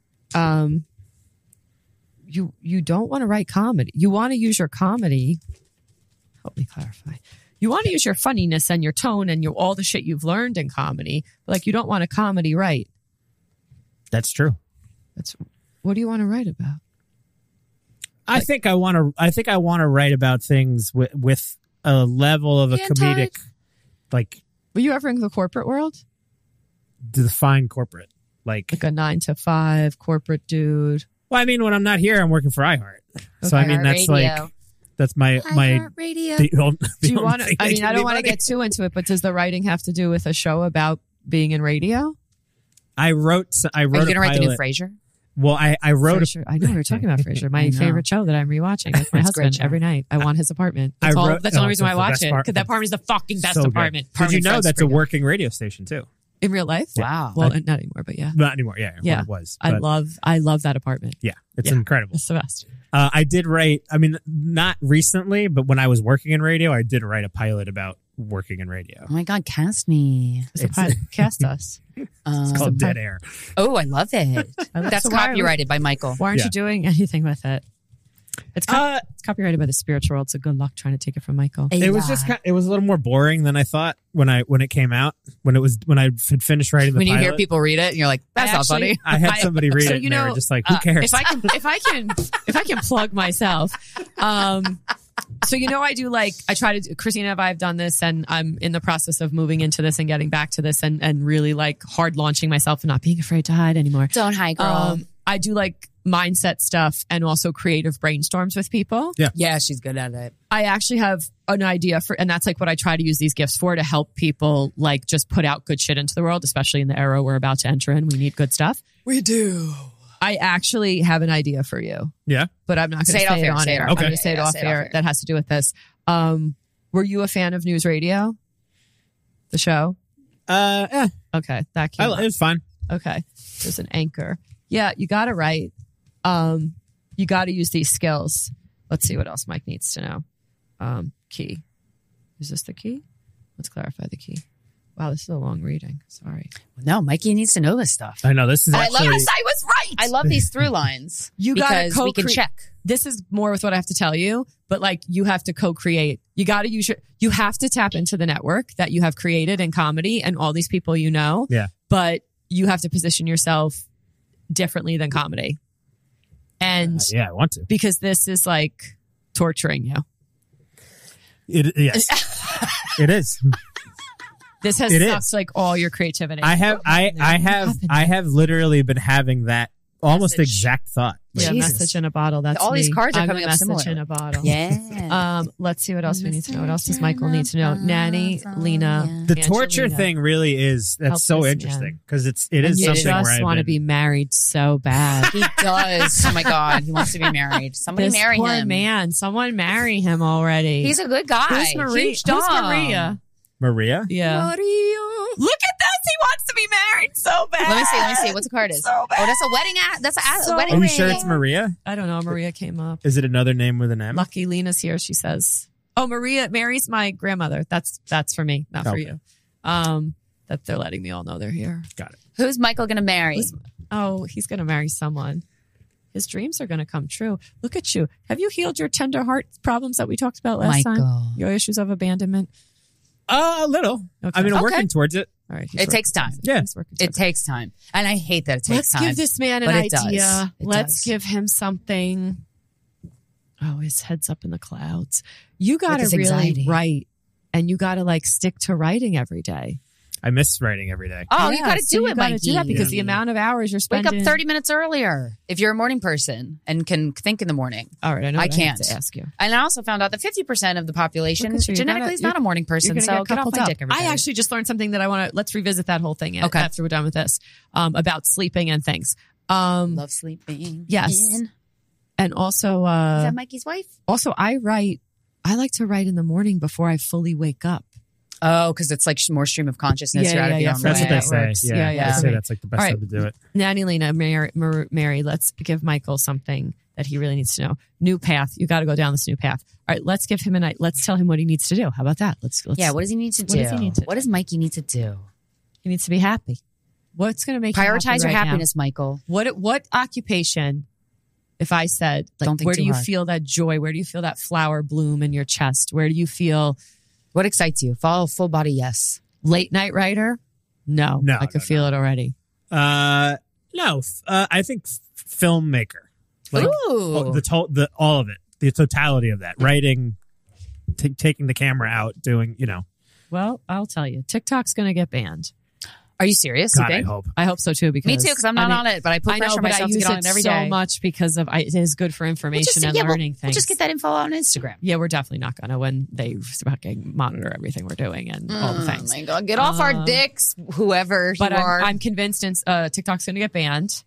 You don't want to write comedy. You want to use your comedy. Help me clarify. You want to use your funniness and your tone and all the shit you've learned in comedy. But like you don't want a comedy write. That's true. What do you want to write about? I think I want to write about things with a level of a comedic, like. Were you ever in the corporate world? Define corporate, like a 9-to-5 corporate dude. Well, I mean, when I'm not here, I'm working for iHeart. So I mean, that's Radio. like that's my Radio. The Do you want to? thing I mean, that I can don't be want to funny. get too into it, but does the writing have to do with a show about being in radio? I wrote. Are you gonna write the new Frasier? Well, I wrote. Frasier. I know we were talking about Frasier, my I know. favorite show that I'm rewatching with my It's a great husband show. every night. I want his apartment. That's the only reason why I watch it, because that apartment is the fucking best So good. apartment. Did you know Fred's that's a pretty good. working radio station too? In real life? Wow. Well, not anymore, but yeah. Not anymore. Yeah, Yeah. When it was. I But, love that apartment. Yeah, it's Yeah. incredible. It's the best. I did write. I mean, not recently, but when I was working in radio, I did write a pilot about working in radio. Oh my God, cast me. It's a pilot. Cast us. It's called Dead Air. Oh, I love it. That's So why are we- copyrighted by Michael. Why aren't Yeah. you doing anything with it? It's copyrighted by the spiritual world, so good luck trying to take it from Michael. It was just it was a little more boring than I thought when it came out. When I had finished writing the When you pilot. hear people read it, and you're like, "That's not Actually- funny." I had somebody read So, it, and you they know, were just like, "Who cares?" If I can plug myself, so I do I try to do, Christina and I have done this, and I'm in the process of moving into this and getting back to this, and really hard launching myself and not being afraid to hide anymore. Don't hide, girl. I do mindset stuff and also creative brainstorms with people. Yeah, she's good at it. I actually have an idea for, and that's what I try to use these gifts for, to help people just put out good shit into the world, especially in the era we're about to enter in. We need good stuff. We do. I actually have an idea for you, Yeah. but I'm not going to Say it off say it air, on say it air. off I'm air. going to say it Yeah, off say it off air. air. That has to do with this. Were you a fan of News Radio? The show? Yeah. Okay. That came It up. was fine. Okay. There's an anchor. Yeah, you got to write. You got to use these skills. Let's see what else Mike needs to know. Key. Is this the key? Let's clarify the key. Wow, this is a long reading. Sorry. No, Mikey needs to know this stuff. I know this is I actually. love this. I was right. I love these through lines. You gotta because we can co-create- check. This is more with what I have to tell you, but you have to co-create. You got to you have to tap into the network that you have created in comedy and all these people you know. Yeah. But you have to position yourself differently than comedy. And Yeah, I want to. because this is torturing you. Yes, it is. This has It sucked all your creativity. I have literally been having that almost Message. exact thought. Yeah, Jesus. message in a bottle. That's All these me. cards are I'm coming the up message similar. in a bottle. Yeah. Let's see what else we need to know. What else does Michael need to know? Nanny, Lena, The torture Angelina. thing really is Help that's so this interesting man. because it And is you something where just I've want to been- be married so bad. He does. Oh my God. He wants to be married. Somebody This marry poor him. man. Someone marry him already. He's a good guy. Who's Maria? Huge dog. Who's Maria? Maria. Yeah. Look at this. He wants to be married so bad. Let me see. What's the card is? So bad. Oh, that's a wedding That's a So wedding Are you ring. sure it's Maria? I don't know. Maria came up. Is it another name with an M? Lucky Lena's here. She says, "Oh, Mary's my grandmother. That's for me, not for Okay. you." That they're letting me all know they're here. Got it. Who's Michael going to marry? He's going to marry someone. His dreams are going to come true. Look at you. Have you healed your tender heart problems that we talked about last time? Michael. Your issues of abandonment. A little. Okay. I mean, I'm Okay. working towards it. All right. It takes time. Yeah. He's working It towards takes time. And I hate that it takes Let's time. give this man an but it idea. does. It Let's does. give him something. Oh, his head's up in the clouds. You got to his really anxiety. write, and you got to stick to writing every day. I miss writing every day. Oh, you got to so do you it, gotta Mikey. do that because the amount of hours you're Wake spending. up 30 minutes earlier if you're a morning person and can think in the morning. All right, I know. I what can't. have to ask you. And I also found out that 50% of the population Look at you. genetically is not a morning You're person. gonna So get off coupled my up. dick, everybody. I actually just learned something that I want to. Let's revisit that whole thing Okay. after we're done with this about sleeping and things. love sleeping. Yes. in. And also, Is that Mikey's wife? I write. I like to write in the morning before I fully wake up. Oh, because it's like more stream of consciousness. You're out of your own That's way. what they say. works. Yeah, Yeah. they say that's like the best All right. way to do it. Nanny Lena, Mary, let's give Michael something that he really needs to know. New path. You got to go down this new path. All right, let's give him a night. Let's tell him what he needs to do. How about that? Let's Yeah, what does he need to do? What does he need to What does Mikey need to do? He needs to be happy. What's going to make you Prioritize happy your right now? happiness, Michael. What occupation, if I said, like, Don't think where too do you hard. feel that joy? Where do you feel that flower bloom in your chest? Where do you feel What excites you? Follow full body yes. late night writer? No, I could feel it already. No, I think filmmaker. Like Ooh. all of it, the totality of that, writing, taking the camera out, doing, Well, I'll tell you, TikTok's going to get banned. Are you serious? God, you I think? hope. I hope so too. Because Me too, because I'm not on it, but I put I know, pressure on but I myself to use get on it it every so day. much because of it is good for information and learning things. We'll just get that info on Instagram. Yeah, we're definitely not going to when they fucking monitor everything we're doing and all the things. Oh my God, get off our dicks, whoever But you are. I'm convinced TikTok's going to get banned.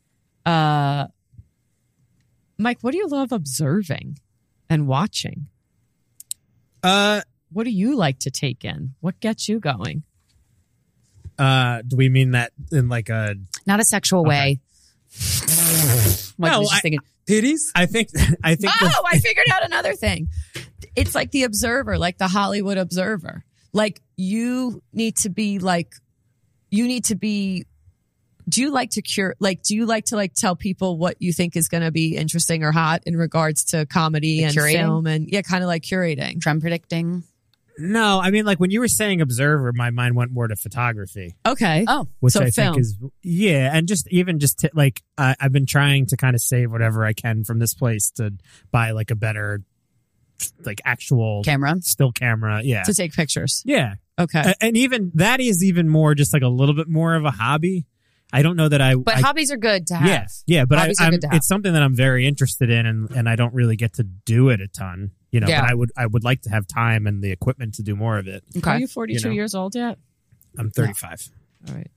Mike, what do you love observing and watching? What do you like to take in? What gets you going? Do we mean that in like a? Not a sexual way. Mike was just thinking, titties? I think. I figured out another thing. It's like the observer, like the Hollywood observer. Like you need to be. Do you like to cure? Like, do you like to tell people what you think is going to be interesting or hot in regards to comedy and curating? film and kind of like curating? Trend predicting. No, I mean, like when you were saying observer, my mind went more to photography, Okay. Oh, which So I film. think is and like I've been trying to kind of save whatever I can from this place to buy like a better, like actual camera. still camera. Yeah, To take pictures. yeah, Okay. and even that is even more just like a little bit more of a hobby. I don't know that But hobbies are good to have. Yeah, but Hobbies are good to have. it's something that I'm very interested in, and I don't really get to do it a ton, Yeah. But I would like to have time and the equipment to do more of it. Are Okay. you 42 years old yet? I'm 35. All right.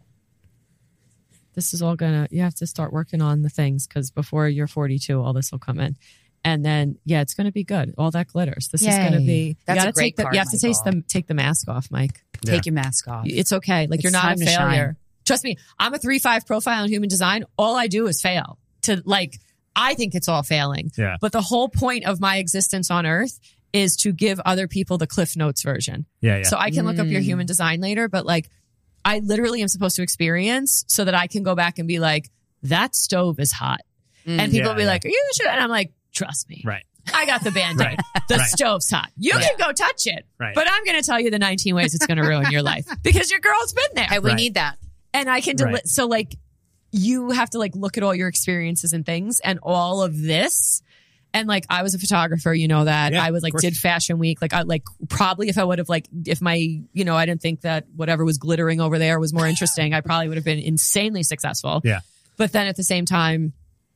This is all you have to start working on the things because before you're 42, all this will come in. And then, it's going to be good. All that glitters. This is going to be. That's you gotta a great card, You have to Michael. take the mask off, Mike. Take your mask off. It's okay. Like It's you're not a time to shine. failure. Trust me, I'm a 3.5 profile in human design. All I do is fail. I think it's all failing. Yeah. But the whole point of my existence on Earth is to give other people the Cliff Notes version. Yeah. So I can look up your human design later, but I literally am supposed to experience so that I can go back and be like, that stove is hot. And people will be like, are you sure? And I'm like, trust me. Right. I got the Band-Aid. Right. The Right. stove's hot. You Right. can go touch it. Right. But I'm going to tell you the 19 ways it's going to ruin your life because your girl's been there. Hey, we Right. need that. And I can Right. so you have to look at all your experiences and things and all of this. And I was a photographer, you know that. Yeah, I was of course. did Fashion Week. Probably if I would have if my, I didn't think that whatever was glittering over there was more interesting, I probably would have been insanely successful. Yeah. But then at the same time,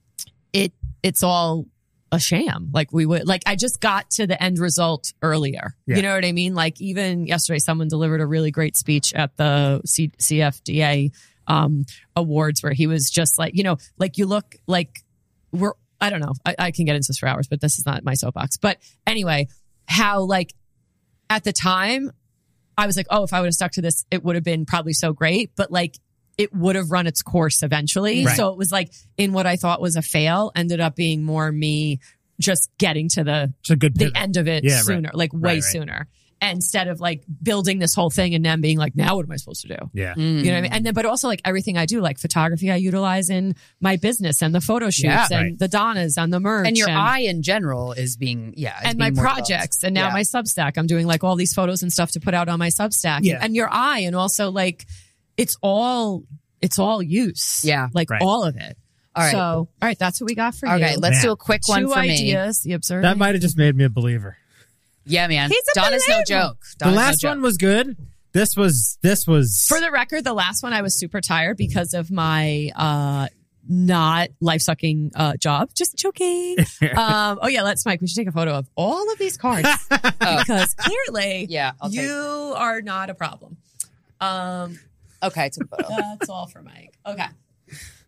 it's all a sham. I just got to the end result earlier. Yeah. You know what I mean? Even yesterday, someone delivered a really great speech at the CFDA awards where he was just you look like I don't know. I can get into this for hours, but this is not my soapbox. But anyway, how at the time I was oh, if I would have stuck to this, it would have been probably so great. But it would have run its course eventually. Right. So it was in what I thought was a fail ended up being more me just getting to the It's a good the pivot. end of it Yeah, right. sooner, way Right. sooner. Instead of building this whole thing and then being now what am I supposed to do? Yeah. You know what I mean? And then, but also everything I do, photography, I utilize in my business and the photo shoots Yeah. and Right. the Donnas and the merch And your eye in general is being, and my projects and now my Substack. I'm doing all these photos and stuff to put out on my Substack. Yeah. And your eye, and also it's all use. Yeah. Right. all of it. All right. So, all right, that's what we got for you. Okay, let's Man. do a quick one Two for me. ideas. The observing. That might have just made me a believer. Yeah, man. He's a Donna's no believer. joke. The Donna's no last joke. one was good. This was For the record, the last one I was super tired because of my not life sucking job. Just joking. Oh yeah, let's Mike. We should take a photo of all of these cards because clearly, Yeah, I'll take- you are not a problem. Okay, I took a photo. That's all for Mike. Okay.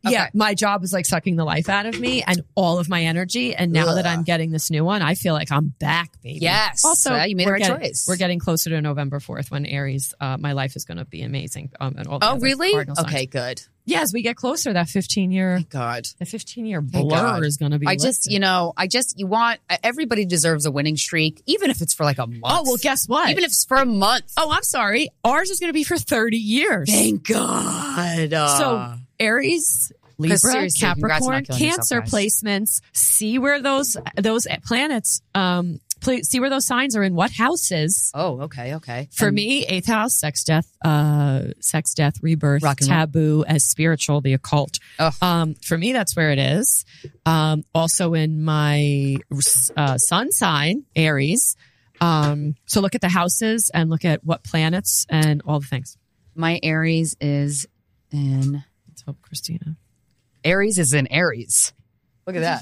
Yeah, my job was like sucking the life out of me and all of my energy. And now that I'm getting this new one, I feel like I'm back, baby. Yes. Also, you made the right choice. We're getting closer to November 4th when Aries, my life is going to be amazing. And all the other really? cardinal signs. Okay, good. Yeah, as we get closer, that 15-year, God, the 15-year blur is going to be. You want everybody deserves a winning streak, even if it's for like a month. Oh well, guess what? Even if it's for a month. Oh, I'm sorry. Ours is going to be for 30 years. Thank God. So Aries, Libra, seriously, congrats on not Capricorn, killing Cancer yourself, guys. placements. See where those planets. See where those signs are in what houses. Oh, okay. For me, 8th house, sex, death, rebirth, Rock and roll. taboo as spiritual, the occult. Oh. For me, that's where it is. Also in my sun sign, Aries. So look at the houses and look at what planets and all the things. My Aries is in. Let's hope Christina. Aries is in Aries. Look at that.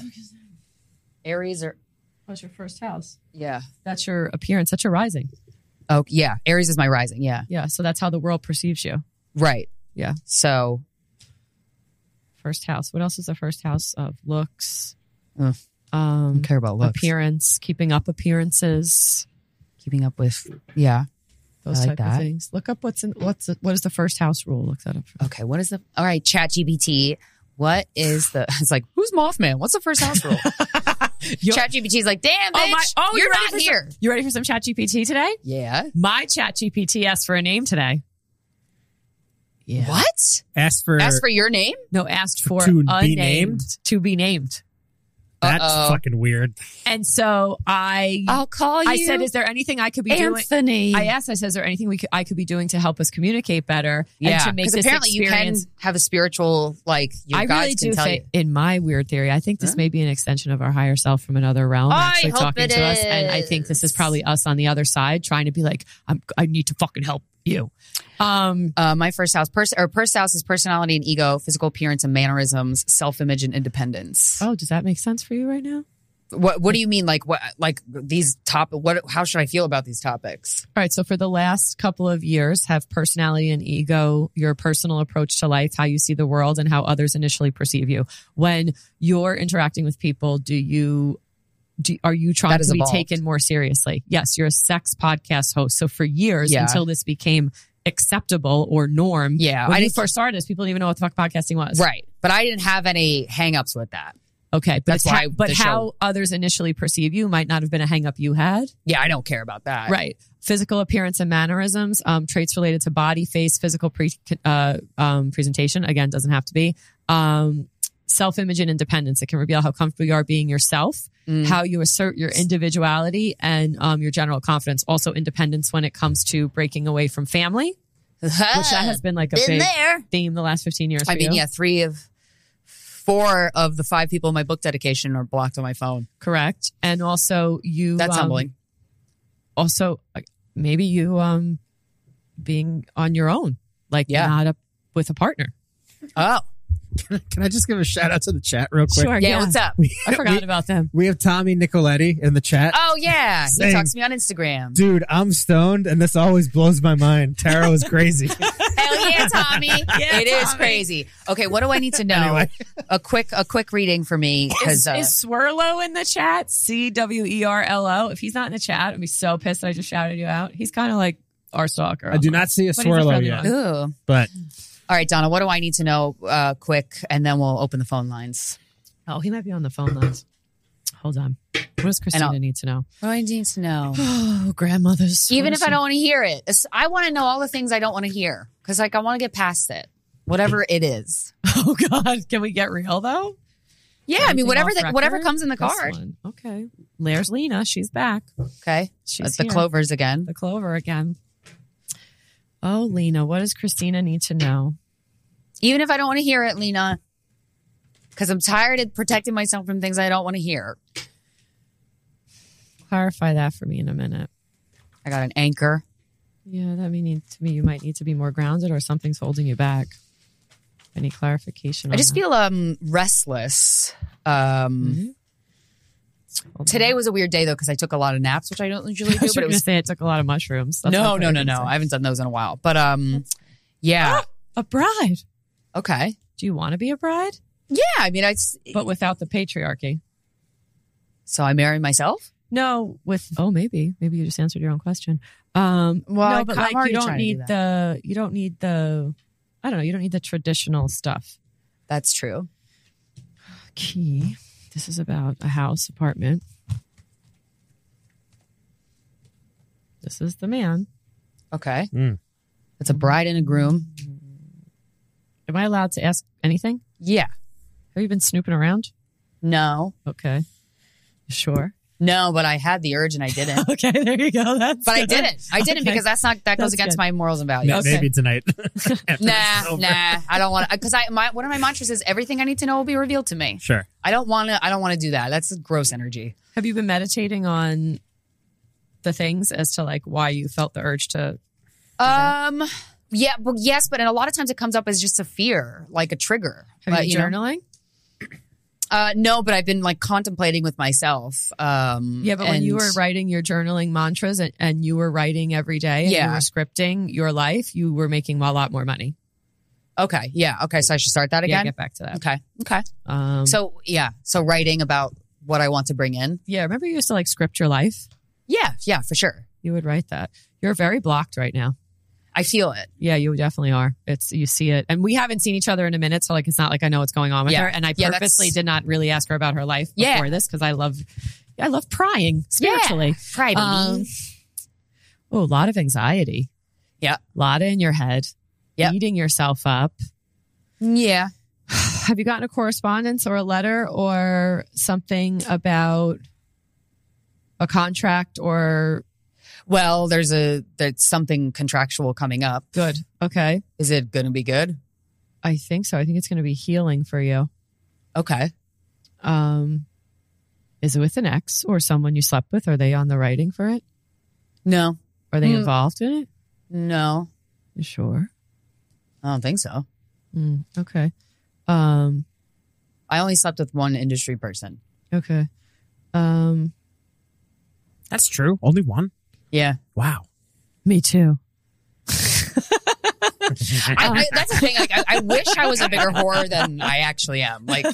Aries are. What's your first house? Yeah. That's your appearance. That's your rising. Oh, yeah. Aries is my rising. Yeah. Yeah. So that's how the world perceives you. Right. Yeah. So. First house. What else is the first house of? Looks. I don't care about looks. Appearance. Keeping up appearances. Keeping up with. Yeah. Those I like type of that. things. Look up what is the first house rule? Look that up. Okay. What is the. All right. ChatGPT. What is the. It's like, who's Mothman? What's the first house rule? ChatGPT is like, damn, bitch. You're not here. You ready for some ChatGPT today? Yeah. My ChatGPT asked for a name today. Yeah. What? Ask for your name? No, asked for To be unnamed, named? to be named. That's Uh-oh. fucking weird. And so I'll call you. I said, is there anything I could be Anthony. doing? I asked, is there anything I could be doing to help us communicate better? Yeah. And to make Because this apparently experience. you can have a spiritual, like, your I gods really can do tell think, you. in my weird theory, I think this may be an extension of our higher self from another realm I actually hope talking it to us. And I think this is probably us on the other side trying to be like, I need to fucking help you. My first house, first house is personality and ego, physical appearance and mannerisms, self-image and independence. Oh, does that make sense for you right now? What do you mean? Like what? Like these how should I feel about these topics? All right. So for the last couple of years, have personality and ego, your personal approach to life, how you see the world and how others initially perceive you. When you're interacting with people, are you trying to be evolved. taken more seriously? Yes. You're a sex podcast host. So for years, until this became acceptable or norm. Yeah. When you first started this, people didn't even know what the fuck podcasting was. Right. But I didn't have any hangups with that. Okay. But That's why but the how show- others initially perceive you might not have been a hang up you had. Yeah, I don't care about that. Right. Physical appearance and mannerisms, traits related to body, face, physical presentation. Again, doesn't have to be. Self-image and independence. It can reveal how comfortable you are being yourself, how you assert your individuality and your general confidence. Also independence when it comes to breaking away from family, which that has been like a big theme the last 15 years. I mean, yeah, 4 of the 5 people in my book dedication are blocked on my phone. Correct. And also That's humbling. Also, maybe you being on your own, like not up with a partner. Oh, Can I just give a shout out to the chat real quick? Sure. yeah. What's up? I forgot about them. We have Tommy Nicoletti in the chat. Oh, yeah. He Same. talks to me on Instagram. Dude, I'm stoned and this always blows my mind. Tarot is crazy. Hell yeah, Tommy. It is crazy. Okay, what do I need to know? Anyway. A quick reading for me. Is Because Swirlo in the chat? CWERLO. If he's not in the chat, I'd be so pissed that I just shouted you out. He's kind of like our stalker. I do not see a But he's a swirlo friendly yet. one. Ooh. But All right, Donna, what do I need to know quick? And then we'll open the phone lines. Oh, he might be on the phone lines. Hold on. What does Christina need to know? What do I need to know? Oh, grandmothers. Even if I don't want to hear it. I want to know all the things I don't want to hear. Because I want to get past it. Whatever it is. Oh, God. Can we get real, though? Yeah, I mean, Anything off whatever record? comes in the This card. one. Okay. There's Lena. She's back. Okay. She's The here. Clovers again. The Clover again. Oh, Lena, what does Christina need to know? Even if I don't want to hear it, Lena. Because I'm tired of protecting myself from things I don't want to hear. Clarify that for me in a minute. I got an anchor. Yeah, that means to me you might need to be more grounded or something's holding you back. Any clarification? I just feel restless. Today was a weird day though because I took a lot of naps, which I don't usually do. But it was say I took a lot of mushrooms. That's no. what I was gonna say. I haven't done those in a while. But yeah. A bride. Okay. Do you want to be a bride? Yeah, I mean, But without the patriarchy. so I marry myself? No, maybe you just answered your own question. Well, no, but I'm like already you don't trying to need do you don't need the traditional stuff. That's true. Key. This is about a house, apartment. This is the man. Okay. Mm. It's a bride and a groom. Am I allowed to ask anything? Yeah. Have you been snooping around? No. Okay. Sure. No, but I had the urge and I didn't. Okay, there you go. That's But I good. didn't. I didn't Okay. because that goes That's against good. my morals and values. Okay. Maybe tonight. Nah. I don't want to, because one of my mantras is everything I need to know will be revealed to me. Sure. I don't want to do that. That's gross energy. Have you been meditating on the things as to like why you felt the urge to? Yeah, but yes, but a lot of times it comes up as just a fear, like a trigger. Have you know? journaling? No, but I've been like contemplating with myself. Yeah, but when you were writing your journaling mantras and you were writing every day and you were scripting your life, you were making a lot more money. Okay. Yeah. Okay. So I should start that Yeah, again. get back to that. Okay. So writing about what I want to bring in. Yeah, remember you used to like script your life? Yeah, for sure. You would write that. You're very blocked right now. I feel it. Yeah, you definitely are. You see it. And we haven't seen each other in a minute, so like it's not like I know what's going on with her. And I purposely did not really ask her about her life before this because I love prying spiritually. Yeah. Pry, baby. A lot of anxiety. Yeah. A lot in your head. Yep. Beating yourself up. Yeah. Have you gotten a correspondence or a letter or something about a contract or... Well, there's something contractual coming up. Good. Okay. Is it going to be good? I think so. I think it's going to be healing for you. Okay. Is it with an ex or someone you slept with? Are they on the writing for it? No. Are they involved in it? No. You sure? I don't think so. Okay. I only slept with one industry person. Okay. That's true. Only one? Yeah. Wow. Me too. That's the thing. Like, I wish I was a bigger whore than I actually am. Like,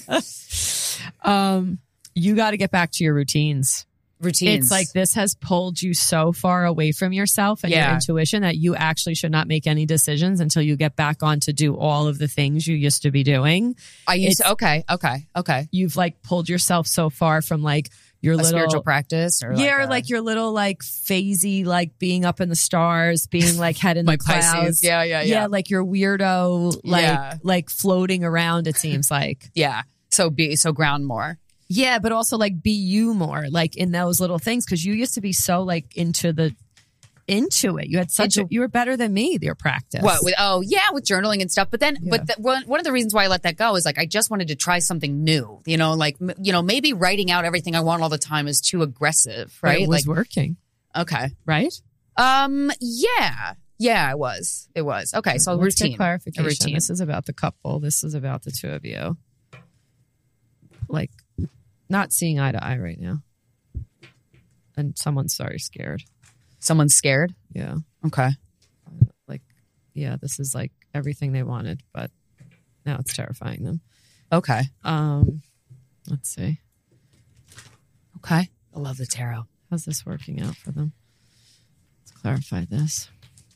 you got to get back to your routines. Routines. It's like this has pulled you so far away from yourself and your intuition that you actually should not make any decisions until you get back on to do all of the things you used to be doing. Okay. You've like pulled yourself so far from like your little spiritual practice or like your little like phasey, like being up in the stars, being like head in the clouds. Pisces. Yeah. Like your weirdo, like floating around, it seems like. Yeah. So ground more. Yeah, but also like be you more, like in those little things, because you used to be so like into it. You had you were better than me. Your practice. What with journaling and stuff. But then, one of the reasons why I let that go is like I just wanted to try something new. Maybe writing out everything I want all the time is too aggressive, right? But it was working. Okay, right? Yeah, it was. Okay, so Let's routine. get clarification. A routine. This is about the couple. This is about the two of you. Like, not seeing eye to eye right now, and someone's scared. Someone's scared? Yeah. Okay. Like, yeah, this is like everything they wanted, but now it's terrifying them. Okay. Let's see. Okay. I love the tarot. How's this working out for them? Let's clarify this.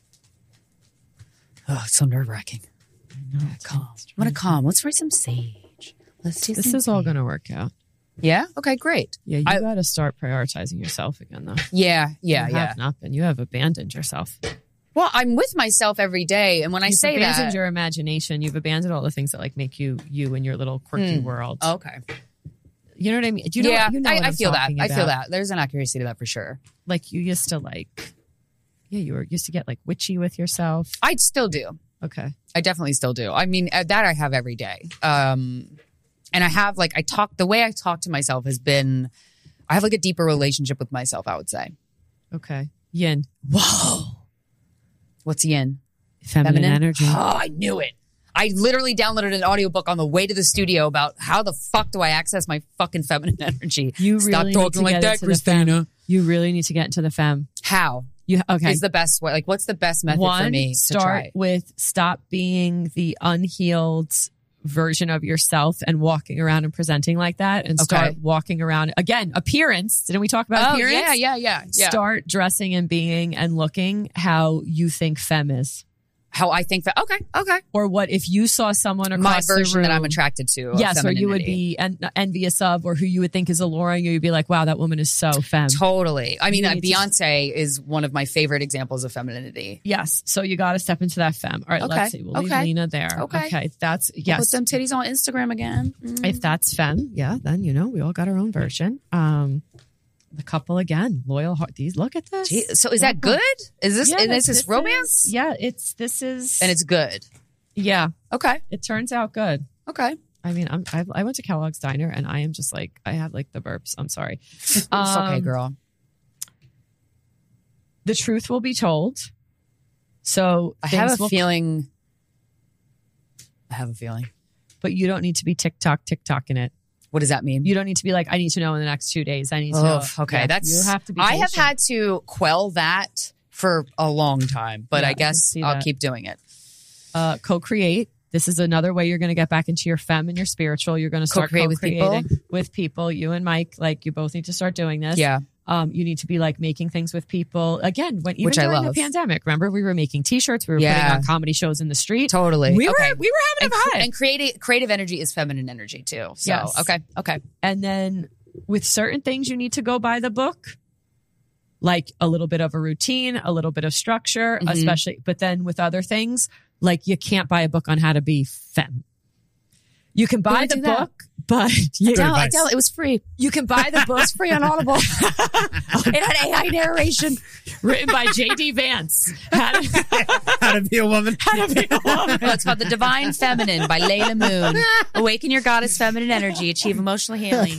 Oh, it's so nerve-wracking. Calm. I'm going to calm. Let's write some sage. This is all going to work out. Yeah? Okay, great. Yeah, you got to start prioritizing yourself again, though. Yeah. You have not been. You have abandoned yourself. Well, I'm with myself every day. And when I say that... You've abandoned your imagination. You've abandoned all the things that like make you in your little quirky world. Okay. You know what I mean? Do you know what I I'm feel that. talking I feel about? that. There's an accuracy to that for sure. Like you used to you used to get like witchy with yourself. I still do. Okay. I definitely still do. I mean, that I have every day. And I have the way I talk to myself has been, I have like a deeper relationship with myself, I would say. Okay. Yin. Whoa. What's yin? Feminine energy. Oh, I knew it. I literally downloaded an audiobook on the way to the studio about how the fuck do I access my fucking feminine energy. You Stop really talking need to like get that, into Christina. the femme. You really need to get into the femme. How? Okay. Is the best way? Like, what's the best method for me to start try? with stop being the unhealed version of yourself and walking around and presenting like that, and start walking around again. Appearance. Didn't we talk about appearance? Yeah. Start dressing and being and looking how you think femme is. How I think that. Okay. Or what if you saw someone across My the version room, that I'm attracted to. Of yes, or you would femininity. be envious of, or who you would think is alluring, or you'd be like, wow, that woman is so femme. Totally. I mean, You need to- Beyonce is one of my favorite examples of femininity. Yes. So you got to step into that femme. All right, Okay. let's see. We'll leave Okay. Lena there. Okay. That's, Put yes. them titties on Instagram again. If that's femme, yeah, then, we all got our own version. The couple again, loyal heart. These, look at this. Gee, so is that good? Is this, Yeah, and is this romance? this is, And it's good. yeah, Okay. it turns out good. Okay. I mean, I went to Kellogg's Diner and I am just like, I have like the burps. I'm sorry. It's okay, girl. The truth will be told. So I have things a will- feeling. but you don't need to be TikToking it. What does that mean? You don't need to be like, I need to know in the next 2 days. I need to know. Okay. Yeah, That's, you have to be I have patient. had to quell that for a long time, but Yeah, I I guess can see I'll that. keep doing it. Co-create. This is another way you're going to get back into your femme and your spiritual. You're going to start Co-create with people? co-creating with people. You and Mike, like you both need to start doing this. Yeah. You need to be like making things with people again. Even Which I during love. the pandemic, remember we were making T-shirts. We were Yeah. putting on comedy shows in the street. Totally. We Okay. were having a vibe. And creative energy is feminine energy too. So, Yes. okay. And then with certain things, you need to go by the book, like a little bit of a routine, a little bit of structure, Mm-hmm. especially. But then with other things, like you can't buy a book on how to be femme. You can buy would the do that? book, but you, Adele, it was free. you can buy the book Free on Audible. It had AI narration. written by J.D. Vance. How to, How to be a woman. how to be a woman. Well, it's called The Divine Feminine by Layla Moon. Awaken your goddess feminine energy. Achieve emotional healing.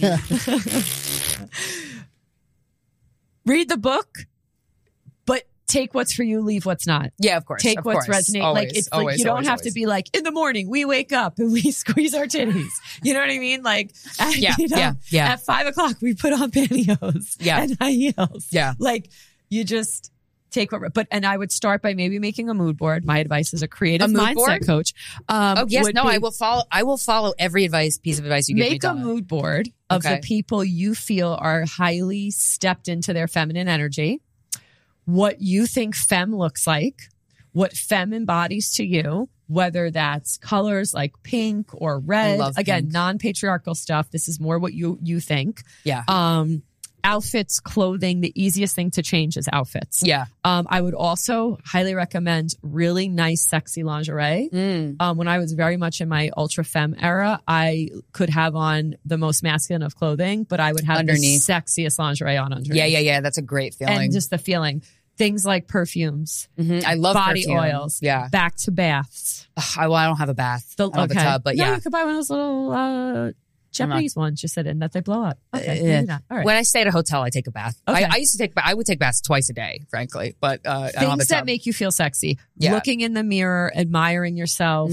Read the book, but take what's for you, leave what's not. Yeah, of course. Take of what's course. resonate. Always, like it's always, like you don't always, have to always. be like in the morning we wake up and we squeeze our titties. You know what I mean? Like Yeah, yeah. At 5:00 we put on pantyhose. Yeah. And high heels. Yeah. Like you just take and I would start by maybe making a mood board. My advice as a creative mood mindset board? coach. Oh yes, would no, be I will follow every piece of advice you give me. make a Donna. mood board of Okay. the people you feel are highly stepped into their feminine energy. What you think femme looks like, what femme embodies to you, whether that's colors like pink or red. love Again, pink. non-patriarchal stuff. This is more what you think. Yeah. Outfits, clothing, the easiest thing to change is outfits. Yeah. I would also highly recommend really nice, sexy lingerie. When I was very much in my ultra femme era, I could have on the most masculine of clothing, but I would have Underneath. the sexiest lingerie on underneath. Yeah. That's a great feeling. And just the feeling. Things like perfumes, I love body perfume. oils, Yeah. back to baths. Ugh, I don't have a bath. I don't have a tub, but no, yeah. you could buy one of those little Japanese ones you sit in that they blow up. Okay, maybe not. All right. When I stay at a hotel, I take a bath. Okay. I used to I would take baths twice a day, frankly, but I don't have a Things that tub. make you feel sexy. Yeah. Looking in the mirror, admiring yourself.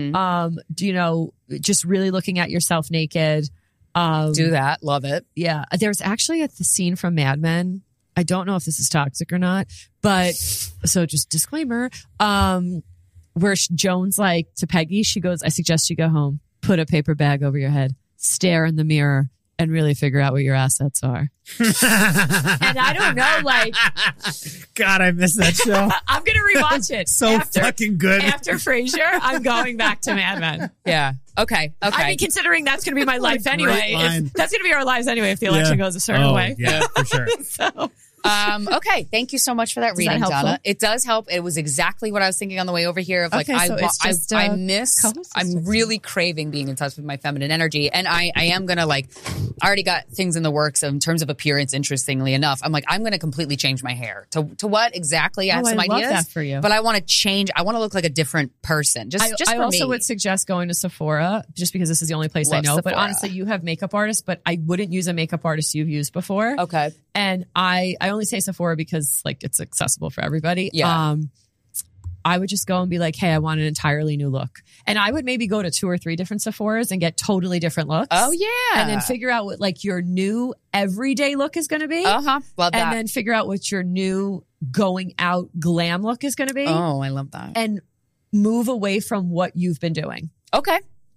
Just really looking at yourself naked. Do that. Love it. Yeah. There's actually the scene from Mad Men. I don't know if this is toxic or not, but so just disclaimer, where Joan's like to Peggy, she goes, I suggest you go home, put a paper bag over your head, stare in the mirror and really figure out what your assets are. And I don't know, like, God, I miss that show. I'm going to rewatch it. So fucking good. After Frasier, I'm going back to Mad Men. Yeah. Okay. I mean, considering that's going to be my life Great anyway. line. That's going to be our lives anyway if the election goes a certain way. Yeah, for sure. So, okay. Thank you so much for that that reading, helpful? Donna. It does help. It was exactly what I was thinking on the way over here. Of like, Okay, so it's just, I miss. co-host I'm assistant. really craving being in touch with my feminine energy, and I am gonna I already got things in the works in terms of appearance. Interestingly enough, I'm like, I'm gonna completely change my hair to what exactly? I have some I love ideas that for you. but I want to change. I want to look like a different person. Just I for also me. would suggest going to Sephora just because this is the only place I Love know. But Sephora. honestly, you have makeup artists, but I wouldn't use a makeup artist you've used before. Okay. And I only say Sephora because like it's accessible for everybody. Yeah. I would just go and be like, hey, I want an entirely new look. And I would maybe go to 2 or 3 different Sephoras and get totally different looks. Oh yeah. And then figure out what like your new everyday look is going to be. Love that. And then figure out what your new going out glam look is going to be. oh, I love that. And move away from what you've been doing. Okay.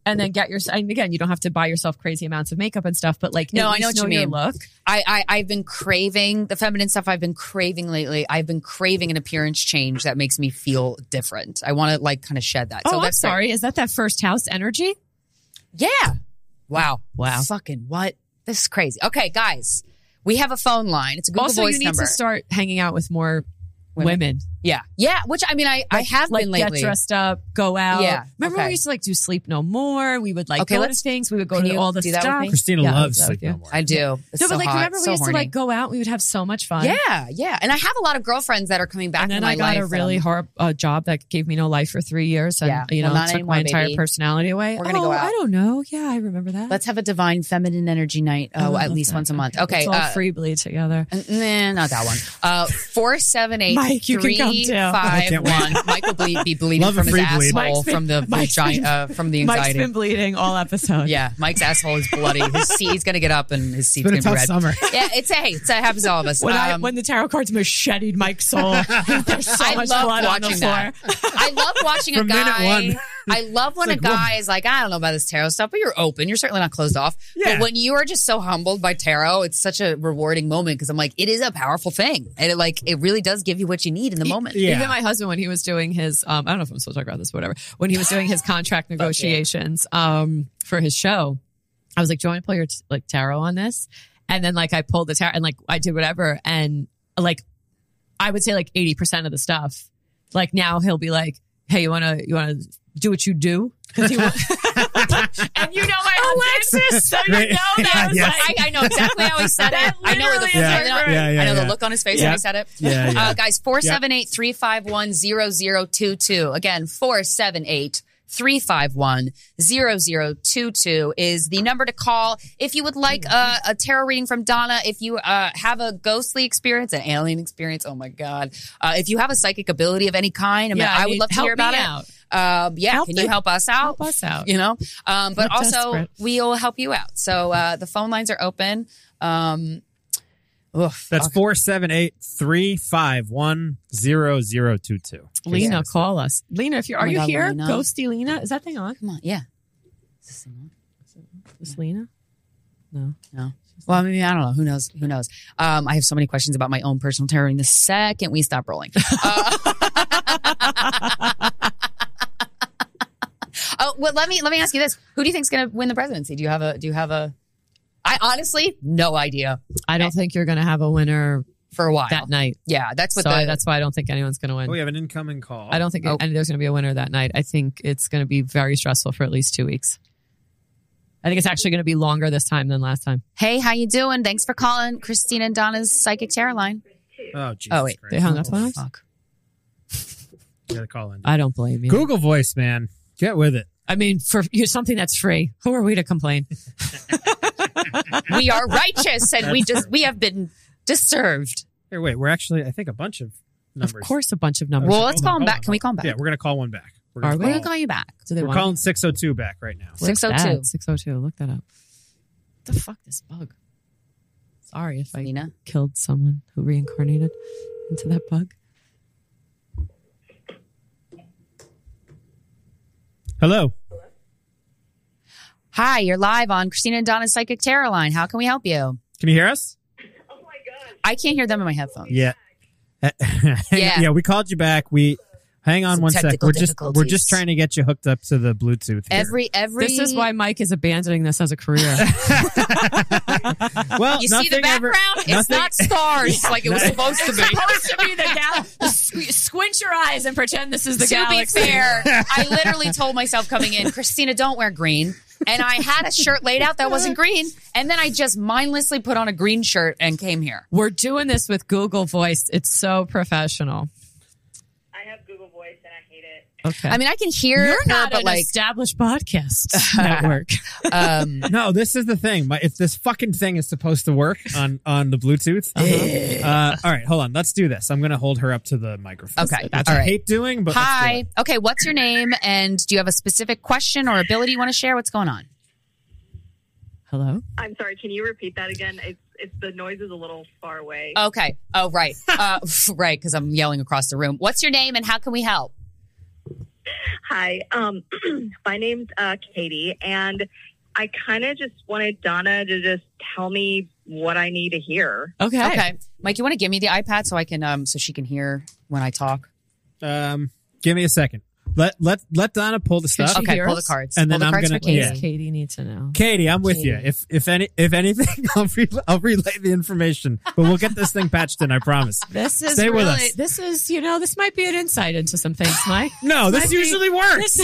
and then get your, and again, you don't have to buy yourself crazy amounts of makeup and stuff, but like, No, at I know least what you your mean. look. I've been craving the feminine stuff. I've been craving lately. I've been craving an appearance change that makes me feel different. I want to like kind of shed that. Oh, so I'm that's sorry. Is that first house energy? Yeah. Wow. Wow. Fucking what? This is crazy. Okay, guys, we have a phone line. It's a Google Also, Voice you need number. to start hanging out with more women. Yeah. Yeah. Which I mean, I have like been lately. get dressed up, go out. Yeah, Remember okay. we used to like do Sleep No More? We would like Okay, go to let's- things. We would go can to you all the do that with stuff. me? Christina Yeah, loves that Sleep with No you. More. I do. It's No, so but like hot. remember so we used horny. to like go out. We would have so much fun. Yeah, yeah. And I have a lot of girlfriends that are coming back And in then my I got life. a really hard job that gave me no life for 3 years, and Yeah. you know, Well, not took anymore, my entire baby. personality away. We're gonna go out. I don't know. Yeah, I remember that. Let's have a divine feminine energy night. I Oh, would at love least that. once a month. Okay. Let's all free bleed together. Nah, not that one. 478 Mike, you can come too. I can't 351. Mike will be bleeding Love a from his free bleed. asshole Mike's been- from the Mike's vagina, from the Mike's anxiety. been bleeding all episode. Yeah, Mike's asshole is bloody. His seat, he's gonna get up and his seat's It's been gonna a be tough red. summer. Yeah, it happens to all of us. When the tarot cards macheted Mike's soul, there's so I much love blood on the watching floor. that. I love watching a From minute guy. one. I love when a It's like, guy is like, I don't know about this tarot stuff, but you're open. You're certainly not closed off. Yeah. But when you are just so humbled by tarot, it's such a rewarding moment because I'm like, it is a powerful thing, and it really does give you what you need in the moment. Yeah. Even my husband, when he was doing his, I don't know if I'm supposed to talk about this, but whatever. When he was doing his contract negotiations, for his show, I was like, "Do you want to pull your tarot on this?" And then like I pulled the tarot and like I did whatever, and like I would say like 80% of the stuff. Like now he'll be like, "Hey, you wanna do what you do?" Because he wants. And you know my Alexis, so you know Great. that was Yes. like I know exactly how he said it. I know where the literally is Yeah, right. yeah, yeah, I know the yeah. look on his face Yeah. when he said it. Yeah, yeah. Guys, 478-351-0022. Again, 478-351-0022 is the number to call if you would like a tarot reading from Donna, if you have a ghostly experience, an alien experience, oh my God. If you have a psychic ability of any kind, I would love to hear about it. Help Can you me. help us out? Help us out. You know, but We're also desperate. we'll help you out. So the phone lines are open. That's 478-351-0022. Lena, call us. Lena, if you're, Oh are my you God, here? Lena. Ghosty Lena? Is that thing on? Come on, yeah. Is this Lena? No. No. Well, I mean, I don't know. Who knows? Who knows? I have so many questions about my own personal tarot the second we stop rolling. Well, let me ask you this: who do you think's going to win the presidency? Do you have a? I honestly no idea I don't think you're going to have a winner for a while. that night. Yeah, that's what That's why I don't think anyone's going to win. Oh, we have an incoming call. I don't think there's going to be a winner that night. I think it's going to be very stressful for at least 2 weeks. I think it's actually going to be longer this time than last time. Hey, how you doing? Thanks for calling Christina and Donna's psychic tarot line. Oh, Jesus Oh, wait. Christ. They hung up on us? Fuck. Yeah, the call ended. I don't blame you. Google Voice, man. Get with it. I mean, for something that's free, who are we to complain? We are righteous, and we have been deserved. Here, wait. We're actually, I think, a bunch of numbers. Of course, a bunch of numbers. Well, let's Hold call on, him hold back. on, Can we call him back? Yeah, we're going to call one back. We're gonna Are we? We're gonna call you back. Do they We're want calling 602 back right now. Where's 602. that? 602. Look that up. What the fuck, this bug? Sorry if I Selena? killed someone who reincarnated into that bug. Hello. Hi, you're live on Christina and Donna's Psychic Tarot line. How can we help you? Can you hear us? I can't hear them in my headphones. Yeah. Yeah. Yeah, we called you back. Hang on Some one sec. technical We're difficulties. just trying to get you hooked up to the Bluetooth. Here. Every This is why Mike is abandoning this as a career. well, you see the nothing ever- background? It's nothing- not stars like it was supposed to be. supposed to be the galaxy. Squint your eyes and pretend this is the To be galaxy. fair, I literally told myself coming in, Christina, don't wear green. And I had a shirt laid out that wasn't green. And then I just mindlessly put on a green shirt and came here. We're doing this with Google Voice. It's so professional. I have Google Voice and I hate it. Okay. I mean, I can hear You're her, not but an like, established podcast network. No, this is the thing. If this fucking thing is supposed to work on the Bluetooth, all right, hold on. Let's do this. I'm going to hold her up to the microphone. Okay, That's all I right. hate doing, but let's do hi. it. Okay, what's your name? And do you have a specific question or ability you want to share? What's going on? Hello? I'm sorry, can you repeat that again? It's the noise is a little far away. Okay. Oh, right. Right, because I'm yelling across the room. What's your name and how can we help? Hi. My name's Katie, and I kind of just wanted Donna to just tell me what I need to hear. Okay. Mike, you want to give me the iPad so I can so she can hear when I talk? Give me a second. Let Donna pull the stuff. Okay, pull the cards. And then pull the I'm cards gonna- for Katie. yeah. Katie needs to know. Katie, I'm with you. If anything, I'll relay the information. But we'll get this thing patched in. I promise. This is Stay with really, us. this is, this might be an insight into some things, Mike. No, this Might be- usually works.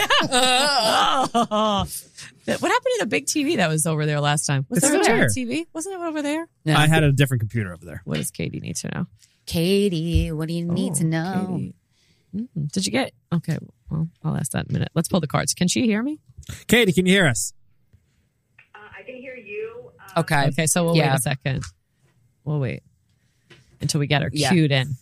What happened to the big TV that was over there last time? Was It's there a still giant there. TV? Wasn't it over there? No. I had a different computer over there. What does Katie need to know? Katie, what do you need to know? Katie. Did you get? Okay, well, I'll ask that in a minute. Let's pull the cards. Can she hear me? Katie, can you hear us? I can hear you. Okay. Okay, so we'll wait a second. We'll wait until we get her cued in.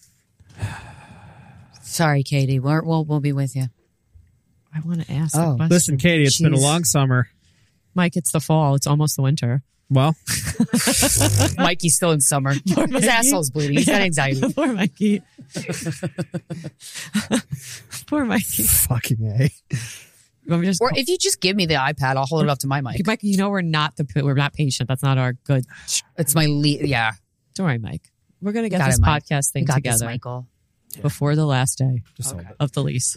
Sorry, Katie. We'll be with you. I want to ask. Oh. a question. Listen, Katie, it's been a Jeez. long summer. Mike. It's the fall. It's almost the winter. Well, Mikey's still in summer. His asshole's bleeding. He's got anxiety. Poor Mikey. Poor Mikey. fucking A. You want me to just Or if you just give me the iPad, I'll hold it up to my mic. Mike, we're not patient. That's not our good. It's my yeah. Don't worry, Mike. We're gonna get Got this it, Mike. podcast thing You got together this, Michael. before the last day Just hold it. of the lease.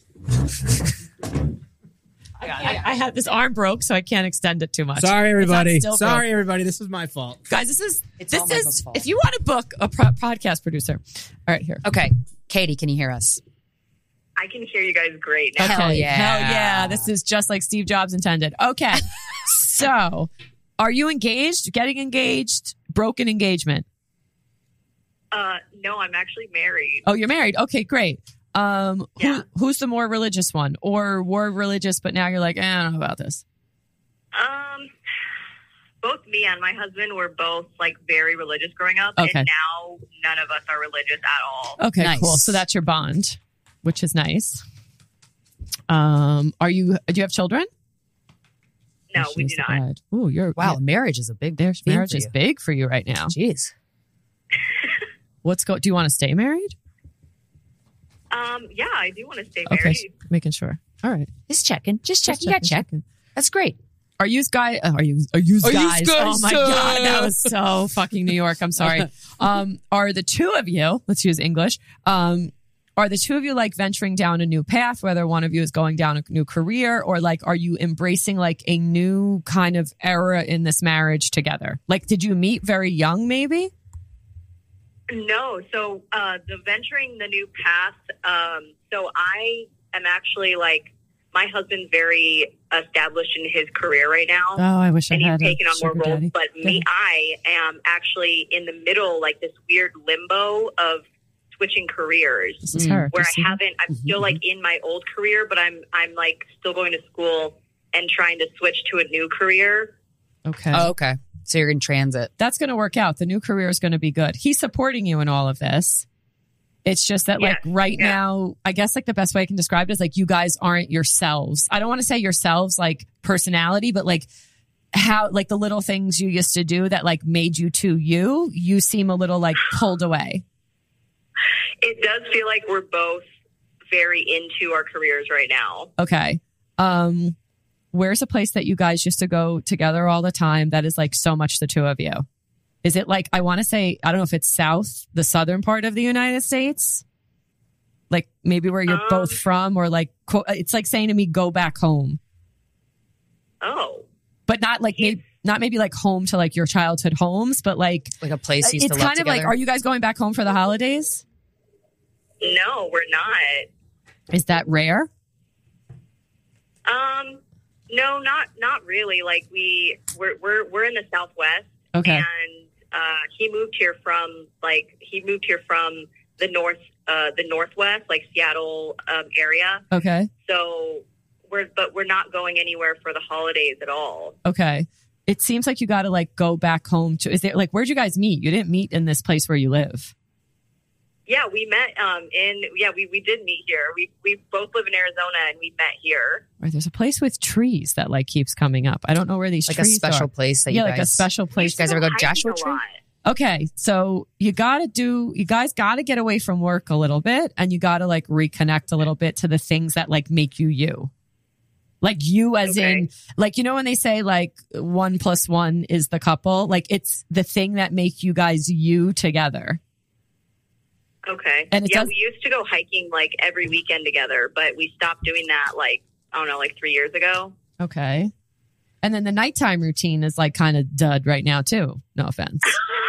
I had this arm broke, so I can't extend it too much. Sorry, everybody. It's not still Sorry, everybody. This was my fault. Guys, this is all Michael's fault. if you want to book a podcast producer. All right, here. Okay. Katie, can you hear us? I can hear you guys great now. Hell yeah. Hell yeah. This is just like Steve Jobs intended. Okay. So, are you engaged? Getting engaged? Broken engagement? No, I'm actually married. Oh, you're married. Okay, great. Yeah. Who's the more religious one? Or were religious, but now you're like, I don't know about this. Both me and my husband were both like very religious growing up, Okay. and now none of us are religious at all. Okay, Nice. cool. So that's your bond, which is nice. Do you have children? No, we do not. Oh, you're Wow, marriage is a big There's theme marriage for is you. big for you right now. Jeez. Do you want to stay married? Yeah, I do want to stay Okay, married. making sure. All right. Just checking. Just checking. You got Just check. checking. That's great. Are you guys? Guys? Oh my god, that was so fucking New York. I'm sorry. Are the two of you? Let's use English. Are the two of you like venturing down a new path? Whether one of you is going down a new career, or like, are you embracing like a new kind of era in this marriage together? Like, did you meet very young? Maybe. No, so the venturing the new path. So I am actually like, my husband's very established in his career right now. Oh, I wish And I he's had taken a on more sugar roles, daddy. but me, I am actually in the middle, like this weird limbo of switching careers, This is her. where Do you see I haven't. I'm still like in my old career, but I'm like still going to school and trying to switch to a new career. that? Okay. Oh, okay. So you're in transit. That's going to work out. The new career is going to be good. He's supporting you in all of this. It's just that like right now, I guess like the best way I can describe it is like you guys aren't yourselves. I don't want to say yourselves like personality, but like how like the little things you used to do that like made you to you seem a little like pulled away. It does feel like we're both very into our careers right now. Okay. Where's a place that you guys used to go together all the time that is like so much the two of you? Is it like, I want to say, I don't know if it's the southern part of the United States? Like maybe where you're both from, or like, it's like saying to me, go back home. Oh, But not like, maybe like home to like your childhood homes, but like, Like a place you used it's to love kind of together. like, are you guys going back home for the holidays? no, we're not. Is that rare? No, not really. Like we're in the Southwest. Okay. And he moved here from the Northwest, like Seattle area. Okay. So we're not going anywhere for the holidays at all. Okay. It seems like you got to like go back home to, is there like, where'd you guys meet? You didn't meet in this place where you live. Yeah, we met we did meet here. We both live in Arizona and we met here. Right. There's a place with trees that like keeps coming up. I don't know where these like a trees special are. place that Yeah, you like a guys. special place. You guys ever go Hiking Joshua a Tree? lot. Okay, so you guys got to get away from work a little bit, and you got to like reconnect a little bit to the things that like make you you. Like you as in, like, you know, when they say like 1 + 1 is the couple, like it's the thing that make you guys you together. Okay. And it does- we used to go hiking like every weekend together, but we stopped doing that like, I don't know, like 3 years ago. Okay. And then the nighttime routine is like kind of dud right now too. No offense.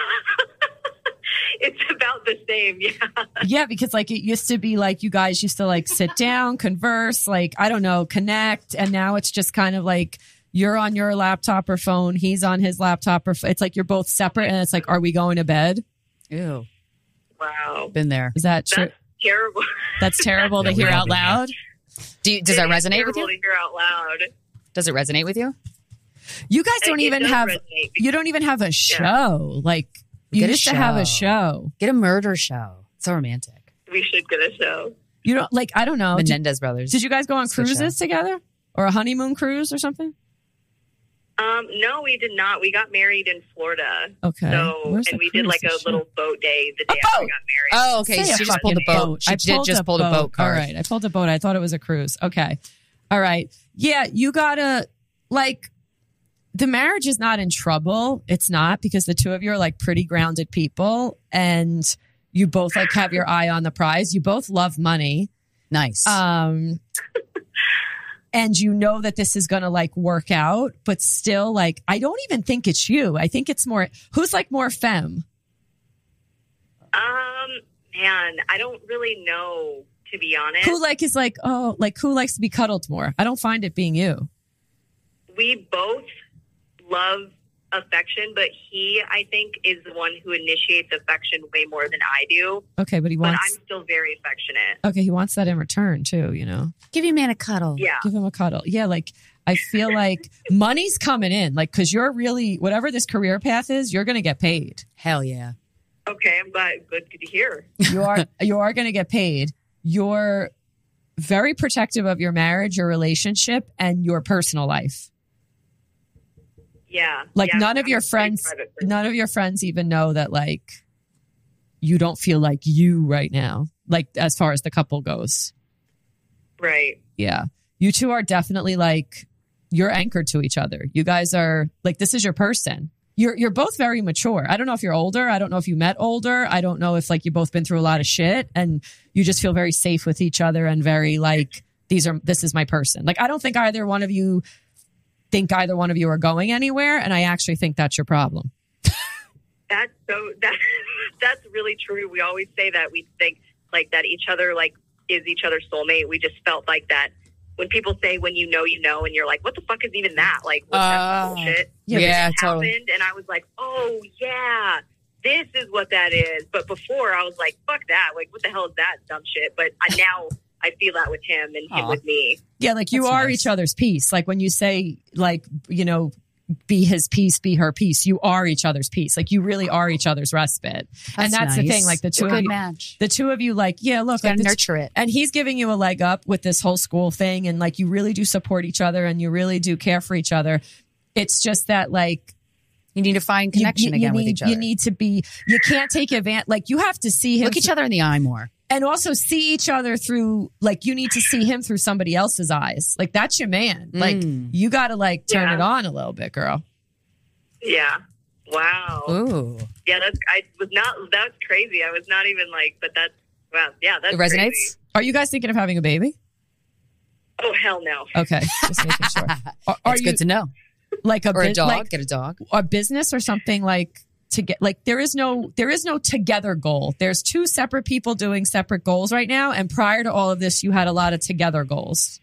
It's about the same. Yeah. Yeah, because like it used to be like you guys used to like sit down, converse, like, I don't know, connect. And now it's just kind of like you're on your laptop or phone. He's on his laptop or it's like you're both separate. And it's like, are we going to bed? Ew. Wow. Been there. Is that true? That's terrible. That's terrible to hear out loud. Does that resonate with Terrible you? to hear out loud. Does it resonate with you? You guys don't It even does have, resonate. you don't even have a show. Like you Get a used to have a show. show. Get a murder show. So romantic. We should get a show. You don't like, I don't know. Menendez brothers. Did you guys go on It's a good cruises together or a honeymoon cruise or something? No, we did not. We got married in Florida. Okay. So, Where's and the we did like cruise a ship? little boat day the day after we got married. Oh, okay. Say She a just pulled a fucking boat. She did pulled just pull a boat card. All right. I pulled a boat. I thought it was a cruise. Okay. All right. Yeah. You gotta like, the marriage is not in trouble. It's not because the two of you are like pretty grounded people and you both like have your eye on the prize. You both love money. Nice. And you know that this is going to like work out, but still like, I don't even think it's you. I think it's more, who's like more femme? Man, I don't really know, to be honest. Who like is like, oh, like who likes to be cuddled more? I don't find it being you. We both love affection, but he, I think, is the one who initiates affection way more than I do. Okay, but he But wants, I'm still very affectionate. okay, he wants that in return too, you know? Give your man a cuddle. Yeah. Give him a cuddle. Yeah, like I feel like money's coming in, like, cause you're really, whatever this career path is, you're going to get paid. Hell yeah. Okay, I'm glad. Good to hear. You are going to get paid. You're very protective of your marriage, your relationship, and your personal life. Yeah. Like Yeah, none of I'm your a pretty friends, private person. none of your friends even know that like you don't feel like you right now, like as far as the couple goes. Right. Yeah. You two are definitely like, you're anchored to each other. You guys are like, this is your person. You're both very mature. I don't know if you're older. I don't know if you met older. I don't know if like you've both been through a lot of shit and you just feel very safe with each other and very like, this is my person. Like, I don't think either one of you are going anywhere. And I actually think that's your problem. That's really true. We always say that. We think like that each other like is each other's soulmate. We just felt like that when people say when you know, and you're like, what the fuck is even that? Like, what's that bullshit? Yeah, It totally. happened, and I was like, oh yeah, this is what that is. But before I was like, fuck that. Like, what the hell is that dumb shit? But now I feel that with him and him Aw. with me. Yeah. Like you That's are nice. each other's piece. Like when you say like, you know, be his piece, be her piece, you are each other's piece. Like you really are each other's respite. And that's the nice. thing. Like the two of Good you, match. the two of you like, yeah, look, Gotta like, nurture it. and he's giving you a leg up with this whole school thing. And like, you really do support each other and you really do care for each other. It's just that like, You need to find connection again with each other. You need to be, you can't take advantage. Like you have to see him Look each other in the eye more. and also see each other through, like you need to see him through somebody else's eyes. Like that's your man. Like you got to like turn Yeah. it on a little bit, girl. Yeah. Wow. Ooh. Yeah, that's crazy. I was not even like, but that's, wow. Yeah, that's It resonates? crazy. Are you guys thinking of having a baby? Oh, hell no. Okay. Just making sure. Are It's you good to know. like Or a bit- dog. like Get a dog. a business or something like to get like there is no together goal. There's two separate people doing separate goals right now. And prior to all of this, you had a lot of together goals.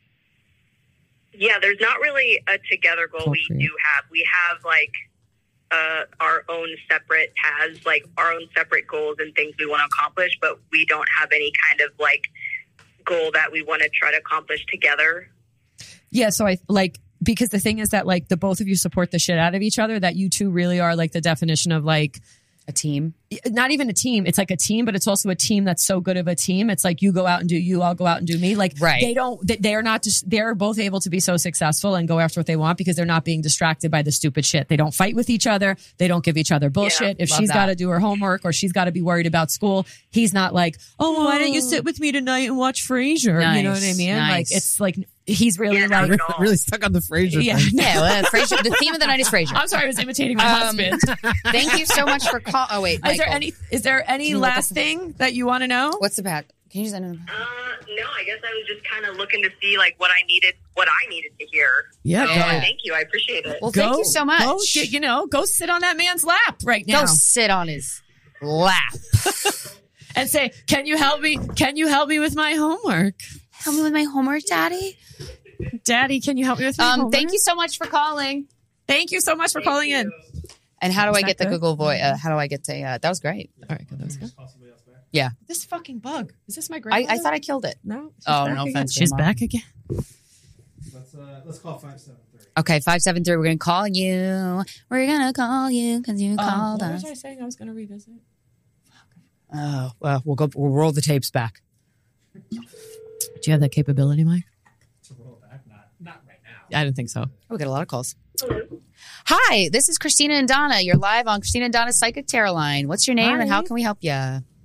Yeah, there's not really a together goal. We Appropriate. do have. We have like our own separate paths, like our own separate goals and things we want to accomplish, but we don't have any kind of like goal that we want to try to accomplish together. Yeah. So I like, because the thing is that like the both of you support the shit out of each other, that you two really are like the definition of like A team. not even a team. It's like a team, but it's also a team that's so good of a team. It's like you go out and do you, I'll go out and do me. Like Right. they're not just, they're both able to be so successful and go after what they want because they're not being distracted by the stupid shit. They don't fight with each other. They don't give each other bullshit. If love she's that. got to do her homework or she's got to be worried about school, he's not like, oh, why don't you sit with me tonight and watch Frasier? You know what I mean? Nice. Like, it's like, he's really Yeah, like, Really stuck on the Frasier yeah. thing. Yeah, well, Frasier, the theme of the night is Frasier. I'm sorry, I was imitating my husband. Thank you so much for call. Oh wait, Michael. Is there any you look last up- thing that you want to know? What's the pat? Can you just enter? No, I guess I was just kind of looking to see like what I needed to hear. Yeah, So, Yeah. thank you. I appreciate it. Well, thank you so much. Go sit on that man's lap right now Go sit on his lap. and say, "Can you help me? Can you help me with my homework, Help me with my homework, Daddy. Daddy? Can you help me with my homework?" Thank you so much for calling. Thank you so much for calling in. And how do I that get the good? Google Voice? How do I get to? That was great. All right, good. That was good. Yeah, This fucking bug. Is this my grandmother? I thought I killed it. No. she's Oh, back no again. offense, She's Grandma. back again. Let's call 573. Okay, 573. We're gonna call you. We're gonna call you because you called what us. was I saying? I was going to revisit. Oh, well, we'll roll the tapes back. Do you have that capability, Mike? To roll back? Not right now. I didn't think so. We get a lot of calls. Hi, this is Christina and Donna. You're live on Christina and Donna's Psychic Tarot Line. What's your name and how can we help you?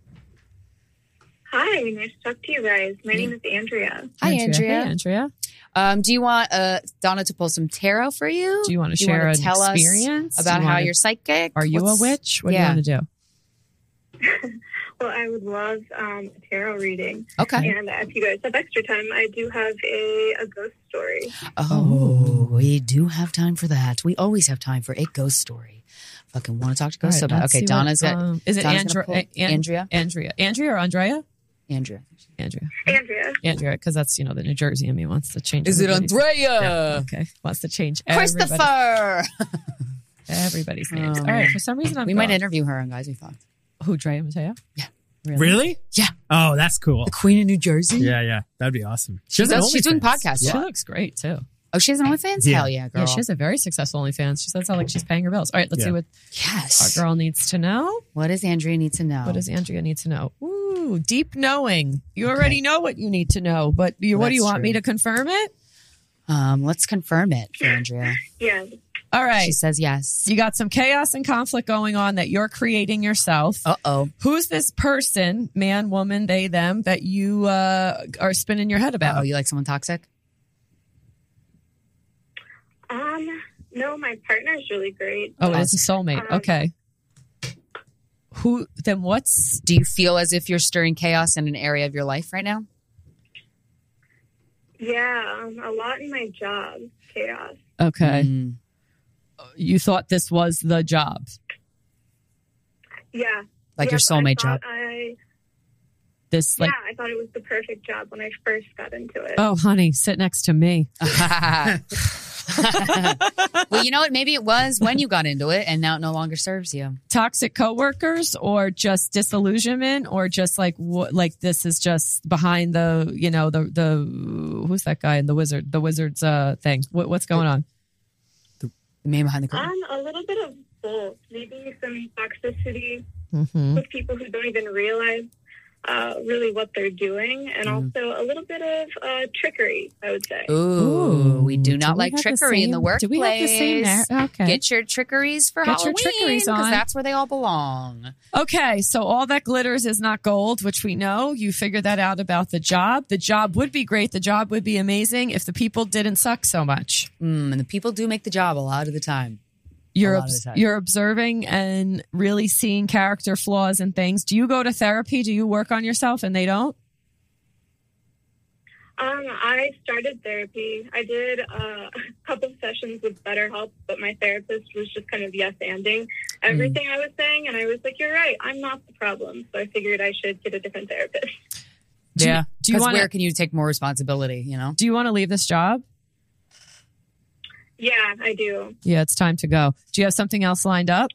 Hi, nice to talk to you guys. My name is Andrea. Hi, Hey, Andrea. Andrea. Do you want Donna to pull some tarot for you? Do you want to share an tell experience? us about Do you how wanna- you're psychic? Are you a witch? What do you want to do? Well, I would love a tarot reading. Okay. And if you guys have extra time, I do have a ghost story. Oh, we do have time for that. We always have time for a ghost story. Fucking want to talk to ghosts so All right, bad. let's Okay, see Donna's what, got. is it Donna's gonna Andrea? pull- Andrea? Andrea or Andrea? Andrea. Andrea. Because that's the New Jersey. I mean, wants to change. Is it everybody's- Andrea? Yeah, okay, wants to change everybody's, Christopher. everybody's names. Oh, All right, man. for some reason I'm We might interview her on Guys We Fucked. Who, Drea Mateo? Yeah. Really? Yeah. Oh, that's cool. The Queen of New Jersey. Yeah. That'd be awesome. She's doing OnlyFans. podcasts. She Yeah. looks great too. Oh, she has an OnlyFans? Yeah. Hell yeah, girl. Yeah, she has a very successful OnlyFans. She says how like she's paying her bills. All right, let's Yeah. see what Yes. our girl needs to know. What does Andrea need to know? What does Andrea need to know? Ooh, deep knowing. You already know what you need to know, but what do you That's want me true. to confirm it? Let's confirm it for Andrea. Yeah. All right. She says yes. You got some chaos and conflict going on that you're creating yourself. Uh-oh. Who's this person, man, woman, they, them, that you are spinning your head about? Oh, you like someone toxic? No, my partner's really great. Oh, it's a soulmate. Um, Okay. Who? Then what's? Do you feel as if you're stirring chaos in an area of your life right now? Yeah, a lot in my job. Chaos. Okay. Mm. You thought this was the job. Yeah. Like your Yep, soulmate job. I This like, thought it was the perfect job when I first got into it. oh, honey, sit next to me. Well, you know what? Maybe it was when you got into it and now it no longer serves you. Toxic coworkers, or just disillusionment, or just like what? Like this is just behind the, the who's that guy in the wizard's thing? What's going on? The man behind the curtain. A little bit of both. Maybe some toxicity Mm-hmm. with people who don't even realize really what they're doing, and also a little bit of trickery, I would say. Ooh, we do not we like have the trickery in the same- workplace. Do we have the same? Okay. Get your trickeries for Get your Halloween trickeries because on. that's where they all belong. Okay, so all that glitters is not gold, which we know. You figured that out about the job. The job would be great. The job would be amazing if the people didn't suck so much. And the people do make the job a lot of the time. You're lot of the time. you're observing and really seeing character flaws and things. Do you go to therapy? Do you work on yourself and they don't? I started therapy. I did a couple of sessions with BetterHelp, but my therapist was just kind of yes-anding everything I was saying, and I was like, "You're right. I'm not the problem." So I figured I should get a different therapist. Do you Because wanna- where can you take more responsibility, you know? Do you want to leave this job? Yeah, I do. Yeah, it's time to go. Do you have something else lined up?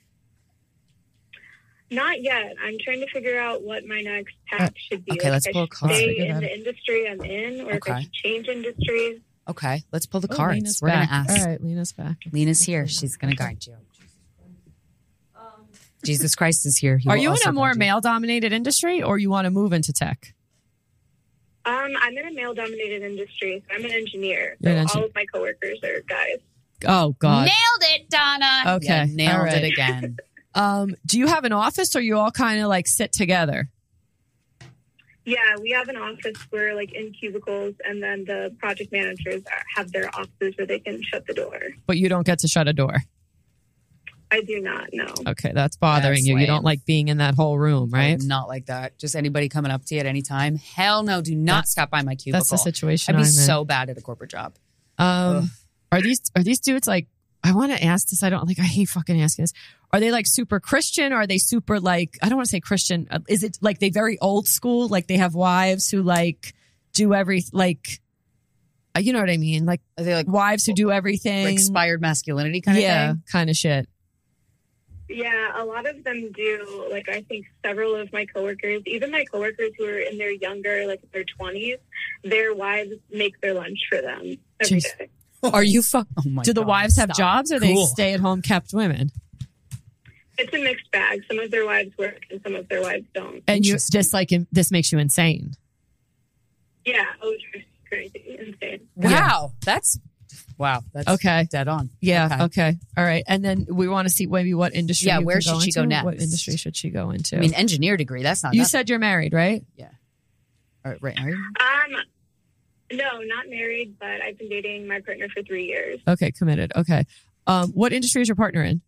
Not yet. I'm trying to figure out what my next path should be. okay, Like, let's if pull I a should card. stay Figure in that the industry I'm in, or if Okay. I should change industries. Okay, let's pull the Oh, cards. Lena's We're going back. to ask. All right, Lena's back. Lena's here. She's going to guide you. Jesus Christ is here. He Are will you in also a more find you. male-dominated industry, or you want to move into tech? I'm in a male-dominated industry. So I'm an engineer. You're So an all of my coworkers are guys. Oh God. Nailed it, Donna. Okay, Yeah, nailed all right. it again. Do you have an office, or you all kind of like sit together? Yeah, we have an office where like in cubicles, and then the project managers have their offices where they can shut the door. But you don't get to shut a door. I do not know. Okay, that's bothering That's you. You lame. don't like being in that whole room, right? Not like that. Just anybody coming up to you at any time. Hell no, do not stop by my cubicle. That's the situation I'd be I'm in. so bad at a corporate job. Are these dudes like? I want to ask this. I hate fucking asking this. Are they like super Christian? Or are they super like? I don't want to say Christian. Is it like they very old school? Like they have wives who like do you know what I mean? Like Are they like wives who do everything. expired masculinity kind of thing? kind of shit. Yeah, a lot of them do. Like, I think several of my coworkers, even my coworkers who are in their younger, like their 20s, their wives make their lunch for them every Jeez. day. Are you Oh my Do the God, wives have stop. jobs, or are they Cool. stay-at-home kept women? It's a mixed bag. Some of their wives work and some of their wives don't. And you Interesting. just like this makes you insane. Yeah, oh, it's crazy, insane. Wow, that's Okay. dead on. Yeah. Okay. All right. And then we want to see maybe what industry. Yeah, you where can should she go into. next? What industry should she go into? I mean, engineer degree. That's not. you nothing. said you're married, right? All right, are you? No, not married, but I've been dating my partner for 3 years. Okay. Committed. Okay. What industry is your partner in?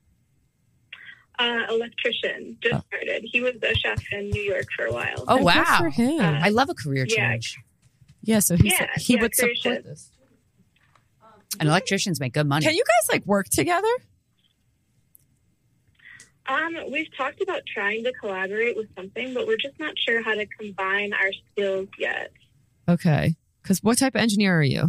Electrician, just started. He was a chef in New York for a while. Oh Good wow, for him. I love a career Yeah. change. Yeah. So he would career support shift. this. And electricians make good money. Can you guys like work together? We've talked about trying to collaborate with something, but we're just not sure how to combine our skills yet. Okay. Because what type of engineer are you?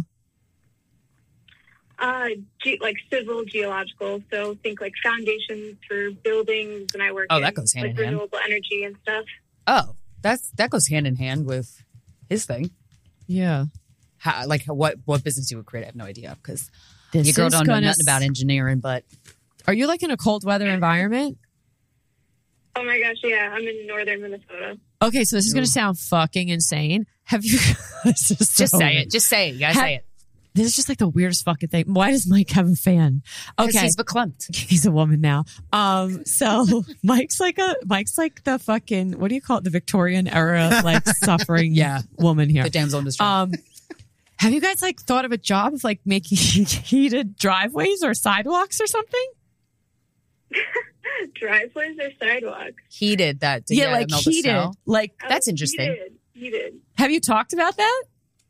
Like civil geological, so think like foundations for buildings, and I work Oh, in that goes hand like in hand. renewable energy and stuff. Oh, that goes hand in hand with his thing. Yeah. What business you would create? I have no idea because This your girl is don't know gonna nothing about engineering. But Are you like in a cold weather environment? Oh my gosh, yeah, I'm in northern Minnesota. Okay, so this is going to sound fucking insane. Have you? This is just so say weird. it. Just say it. You gotta say it. This is just like the weirdest fucking thing. Why does Mike have a fan? Because Okay, he's verklempt. he's a woman now. So Mike's like the fucking, what do you call it? The Victorian era, like suffering woman here. The damsel in distress. Have you guys like thought of a job of like making heated driveways or sidewalks or something? Driveways or sidewalks? Heated that. Like melt the heated. snow. Like, That's interesting. Heated. have you talked about that?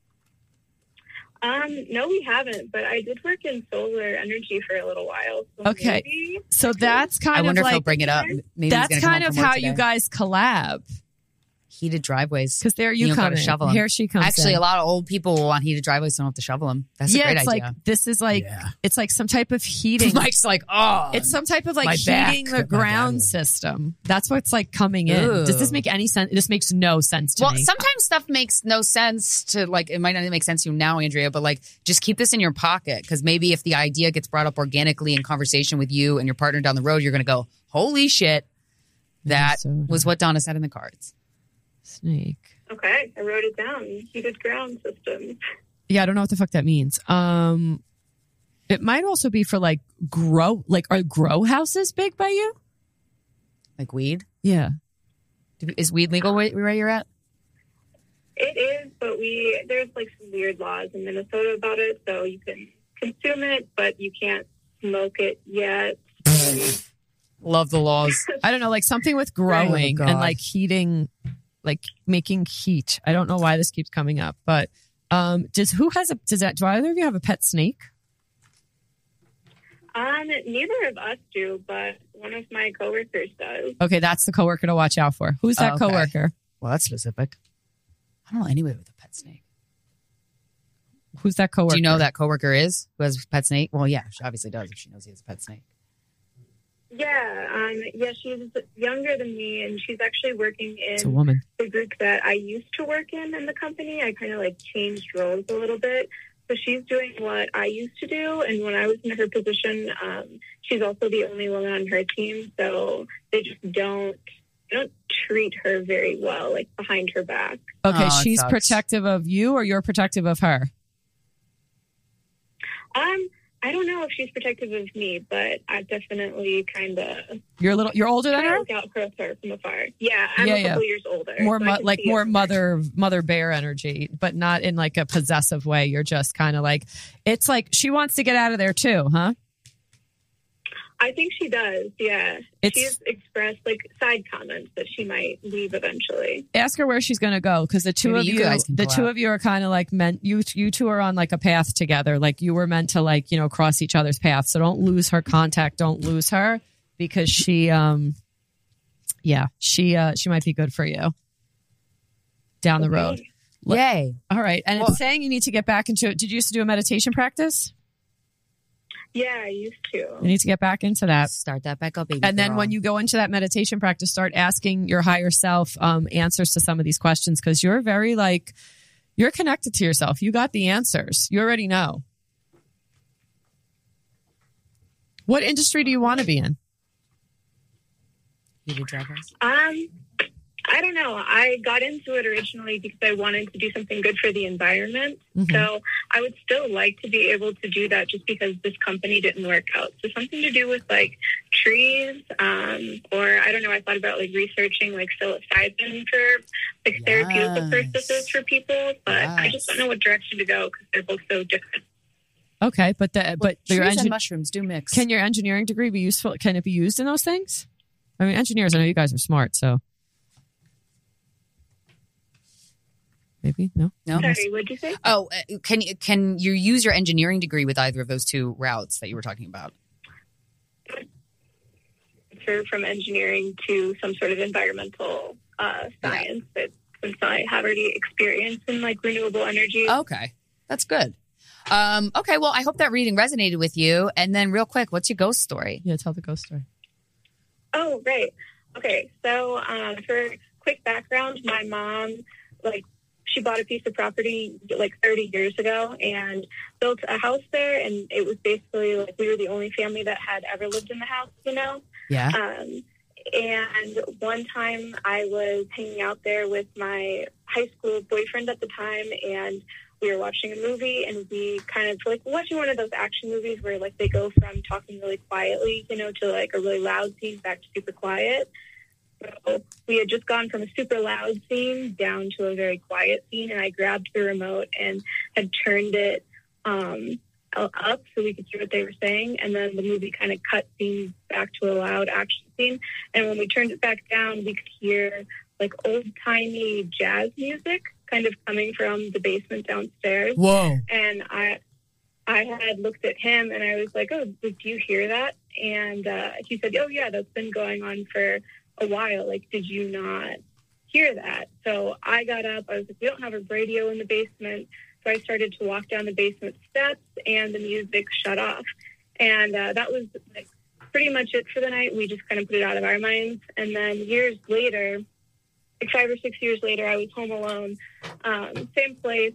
No, we haven't, but I did work in solar energy for a little while. So Okay. maybe- So that's kind I of wonder if he'll like, bring it up. Maybe he's that's gonna come kind home of from work how you today. guys collab. Heated driveways. Because there you You don't come gotta in. shovel 'em. Here she comes Actually, in. a lot of old people want heated driveways, so don't have to shovel them. That's a great it's idea. like, this is like, Yeah. it's like some type of heating. Mike's like, oh, It's some type of like my back. heating the My dad ground will. system. That's what's like coming in. Ooh. Does this make any sense? This makes no sense to well, me. sometimes stuff makes no sense to like. It might not make sense to you now, Andrea, but like, just keep this in your pocket because maybe if the idea gets brought up organically in conversation with you and your partner down the road, you're going to go, "Holy shit!" That Minnesota. was what Donna said in the cards. Snake. Okay, I wrote it down. Heated ground systems. Yeah, I don't know what the fuck that means. It might also be for like are grow houses big by you? Like weed. Yeah. Is weed legal where you're at? It is, but there's like some weird laws in Minnesota about it, so you can consume it, but you can't smoke it yet. Love the laws. I don't know, like something with growing God. and like heating, like making heat. I don't know why this keeps coming up, but do either of you have a pet snake? Neither of us do, but one of my coworkers does. Okay, that's the coworker to watch out for. Who's that Okay. coworker? Well, that's specific. I don't know anybody with a pet snake. Who's that coworker? Do you know who that coworker is who has a pet snake? Well, yeah, she obviously does if she knows he has a pet snake. Yeah, she's younger than me, and she's actually working It's a in woman. the group that I used to work in the company. I kind of like changed roles a little bit, So she's doing what I used to do. And when I was in her position, she's also the only woman on her team. So they just don't treat her very well, like behind her back. Okay, Oh, it she's sucks. protective of you, or you're protective of her? I don't know if she's protective of me, but I definitely kind of You're older than her? look out for her from afar. Yeah, I'm Yeah, a couple years older. More so I can see more it. mother bear energy, but not in like a possessive way. You're just kind of like, it's like she wants to get out of there too, huh? I think she does. Yeah, It's- she's expressed like side comments that she might leave eventually. Ask her where she's going to go, because the two Maybe of you guys can the go two out. of you are kind of like meant. You two are on like a path together. Like you were meant to like cross each other's paths. So don't lose her contact. Don't lose her, because she she might be good for you down the road. Yay. All right, and Well- it's saying you need to get back into it. Did you used to do a meditation practice? Yeah, I used to. You need to get back into that. Start that back up, baby. And then girl. when you go into that meditation practice, start asking your higher self answers to some of these questions, because you're very like, you're connected to yourself. You got the answers. You already know. What industry do you want to be in? You did Drag Race? I don't know. I got into it originally because I wanted to do something good for the environment. Mhm. So I would still like to be able to do that just because this company didn't work out. So something to do with like trees, or I don't know. I thought about like researching like psilocybin for like therapeutic purposes for people, but I just don't know what direction to go because they're both so different. Okay, but your Trees and mushrooms do mix. can your engineering degree be useful? Can it be used in those things? I mean, engineers, I know you guys are smart, so maybe no. Sorry, what'd you say? Oh, can you use your engineering degree with either of those two routes that you were talking about? From engineering to some sort of environmental science, but since I have already experience in like renewable energy. Okay, that's good. Okay, well, I hope that reading resonated with you. And then, real quick, what's your ghost story? Yeah, tell the ghost story. Oh, right. Okay, so for quick background, my mom, she bought a piece of property 30 years ago and built a house there, and it was basically we were the only family that had ever lived in the house, Yeah. And one time I was hanging out there with my high school boyfriend at the time, and we were watching a movie, and we kind of watching one of those action movies where they go from talking really quietly, to a really loud scene back to super quiet. So we had just gone from a super loud scene down to a very quiet scene, and I grabbed the remote and had turned it up so we could hear what they were saying. And then the movie kind of cut scene back to a loud action scene. And when we turned it back down, we could hear old-timey jazz music kind of coming from the basement downstairs. Whoa. And I had looked at him and I was like, oh, did you hear that? And he said, oh, yeah, that's been going on for a while. Did you not hear that? So I got up. I was like, we don't have a radio in the basement. So I started to walk down the basement steps and the music shut off. And that was pretty much it for the night. We just kind of put it out of our minds. And then years later, 5 or 6 years later, I was home alone, same place,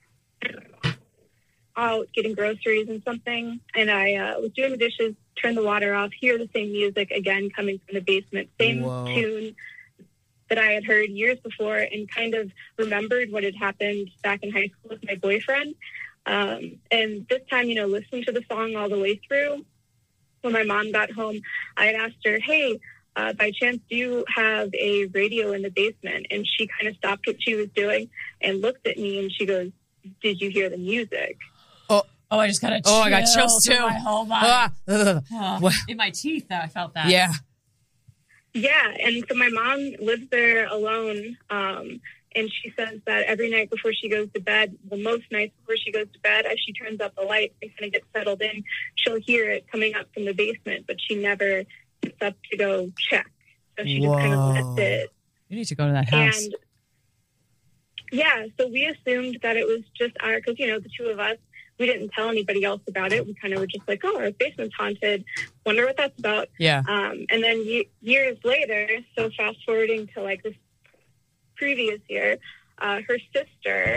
out getting groceries and something. And I was doing the dishes, turned the water off, hear the same music again coming from the basement, same tune that I had heard years before, and kind of remembered what had happened back in high school with my boyfriend. And this time, listening to the song all the way through. When my mom got home, I had asked her, hey, by chance, do you have a radio in the basement? And she kind of stopped what she was doing and looked at me, and she goes, did you hear the music? Oh, I just got I got chills too. My whole body. Ah. In my teeth, I felt that. Yeah. Yeah, and so my mom lives there alone, and she says that every night before she goes to bed, most nights before she goes to bed, as she turns up the lights and kind of gets settled in, she'll hear it coming up from the basement, but she never gets up to go check. So she just kind of lets it. You need to go to that house. And yeah, so we assumed that it was just because, the two of us, we didn't tell anybody else about it. We kind of were just like, oh, our basement's haunted. Wonder what that's about. Yeah. And then years later, so fast forwarding to this previous year, her sister,